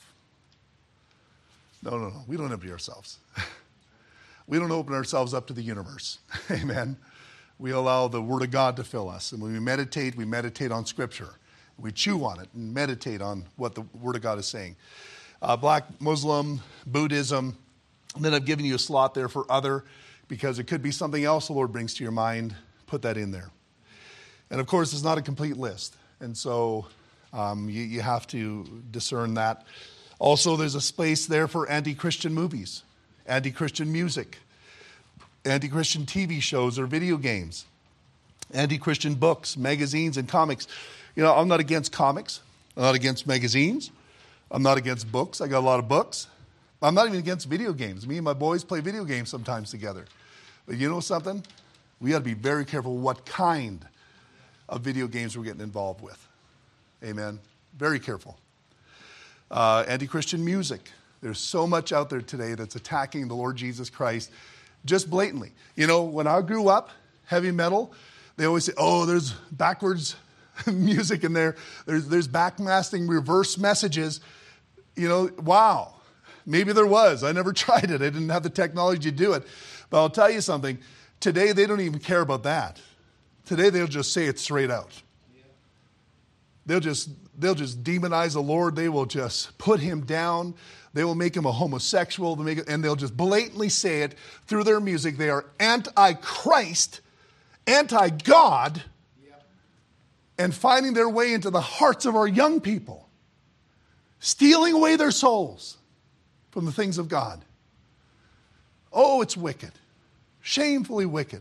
No. We don't empty ourselves. We don't open ourselves up to the universe. Amen. We allow the Word of God to fill us. And when we meditate on Scripture. We chew on it and meditate on what the Word of God is saying. Black, Muslim, Buddhism. And then I've given you a slot there for other, because it could be something else the Lord brings to your mind. Put that in there. And of course, it's not a complete list. And so you have to discern that. Also, there's a space there for anti-Christian movies, anti-Christian music, anti-Christian TV shows or video games, anti-Christian books, magazines, and comics. You know, I'm not against comics. I'm not against magazines. I'm not against books. I got a lot of books. I'm not even against video games. Me and my boys play video games sometimes together. But you know something? We got to be very careful what kind of video games we're getting involved with. Amen. Very careful. Anti-Christian music. There's so much out there today that's attacking the Lord Jesus Christ just blatantly. You know, when I grew up, heavy metal, they always say, oh, there's backwards music in there. There's backmasking, reverse messages. You know, wow. Maybe there was. I never tried it. I didn't have the technology to do it. But I'll tell you something. Today, they don't even care about that. Today, they'll just say it straight out. They'll just demonize the Lord. They will just put him down. They will make him a homosexual. And they'll just blatantly say it through their music. They are anti-Christ, anti-God, and finding their way into the hearts of our young people, stealing away their souls from the things of God. Oh, it's wicked. Shamefully wicked.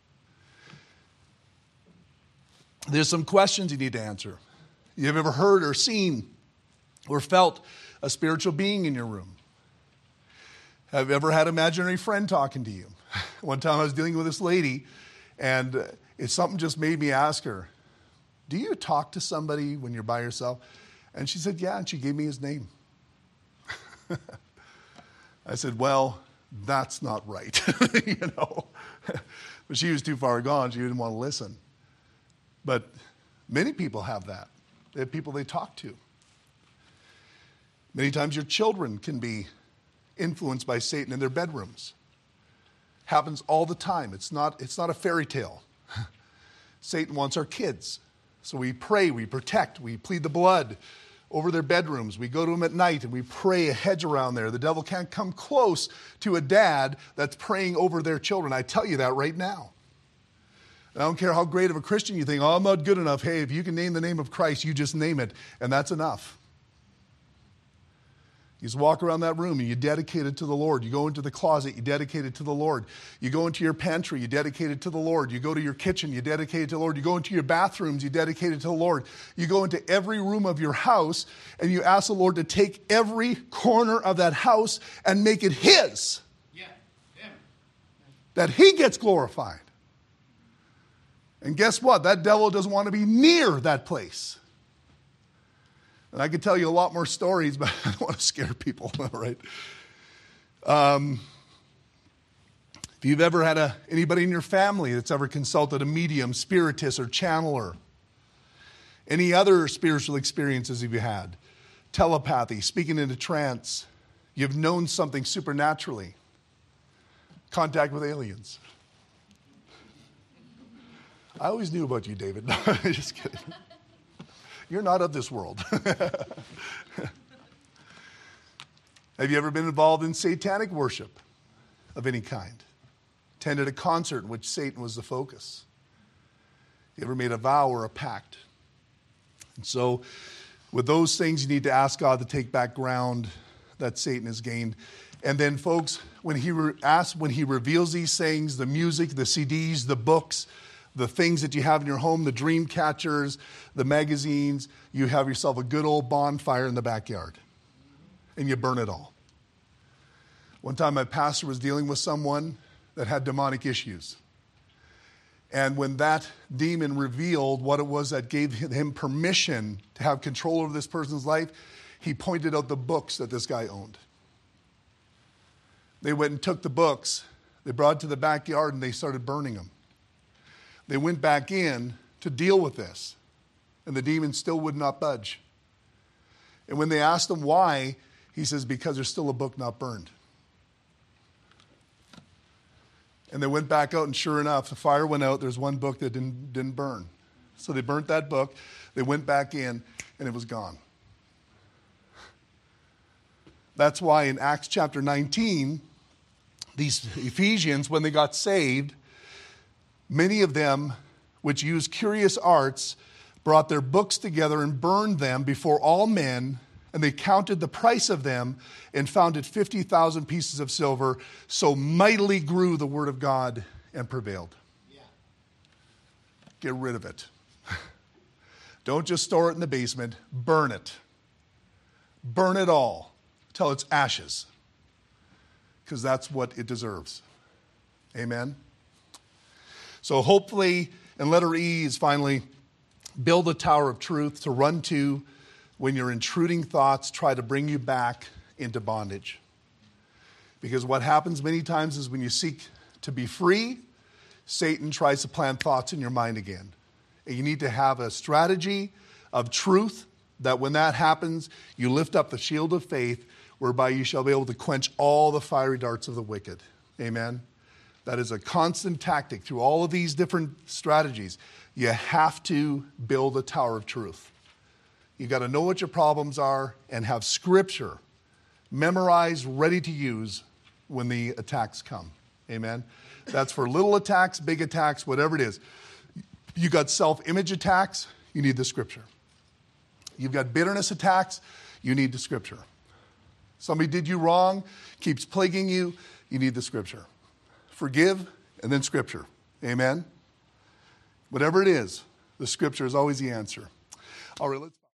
There's some questions you need to answer. You've ever heard or seen or felt a spiritual being in your room? Have you ever had an imaginary friend talking to you? One time I was dealing with this lady, and something just made me ask her, do you talk to somebody when you're by yourself? And she said, yeah, and she gave me his name. I said, well, that's not right, you know. But she was too far gone. She didn't want to listen. But many people have that. They have people they talk to. Many times your children can be influenced by Satan in their bedrooms. Happens all the time. It's not a fairy tale. Satan wants our kids. So we pray, we protect, we plead the blood over their bedrooms. We go to them at night and we pray a hedge around there. The devil can't come close to a dad that's praying over their children. I tell you that right now. And I don't care how great of a Christian you think, oh, I'm not good enough. Hey, if you can name the name of Christ, you just name it, and that's enough. You just walk around that room and you dedicate it to the Lord. You go into the closet, you dedicate it to the Lord. You go into your pantry, you dedicate it to the Lord. You go to your kitchen, you dedicate it to the Lord. You go into your bathrooms, you dedicate it to the Lord. You go into every room of your house and you ask the Lord to take every corner of that house and make it his. Yeah. That he gets glorified. And guess what? That devil doesn't want to be near that place. And I could tell you a lot more stories, but I don't want to scare people, right? If you've ever had anybody in your family that's ever consulted a medium, spiritist, or channeler, any other spiritual experiences have you had? Telepathy, speaking in a trance, you've known something supernaturally. Contact with aliens. I always knew about you, David. No, just kidding. You're not of this world. Have you ever been involved in satanic worship of any kind? Attended a concert in which Satan was the focus? You ever made a vow or a pact? And so, with those things, you need to ask God to take back ground that Satan has gained. And then, folks, when he reveals these things, the music, the CDs, the books, the things that you have in your home, the dream catchers, the magazines, you have yourself a good old bonfire in the backyard. And you burn it all. One time my pastor was dealing with someone that had demonic issues. And when that demon revealed what it was that gave him permission to have control over this person's life, he pointed out the books that this guy owned. They went and took the books, they brought it to the backyard, and they started burning them. They went back in to deal with this, and the demon still would not budge. And when they asked him why, he says, because there's still a book not burned. And they went back out, and sure enough, the fire went out. There's one book that didn't burn. So they burnt that book. They went back in, and it was gone. That's why in Acts chapter 19, these Ephesians, when they got saved, many of them, which used curious arts, brought their books together and burned them before all men, and they counted the price of them and found it 50,000 pieces of silver. So mightily grew the word of God and prevailed. Yeah. Get rid of it. Don't just store it in the basement. Burn it. Burn it all till it's ashes. Because that's what it deserves. Amen. So hopefully, and letter E is finally, build a tower of truth to run to when your intruding thoughts try to bring you back into bondage. Because what happens many times is when you seek to be free, Satan tries to plant thoughts in your mind again. And you need to have a strategy of truth that when that happens, you lift up the shield of faith whereby you shall be able to quench all the fiery darts of the wicked. Amen. That is a constant tactic through all of these different strategies. You have to build a tower of truth. You got to know what your problems are and have scripture memorized, ready to use when the attacks come. Amen. That's for little attacks, big attacks, whatever it is. You got self-image attacks, you need the scripture. You've got bitterness attacks, you need the scripture. Somebody did you wrong, keeps plaguing you, you need the scripture. Forgive, and then scripture. Amen? Whatever it is, the scripture is always the answer. All right, let's...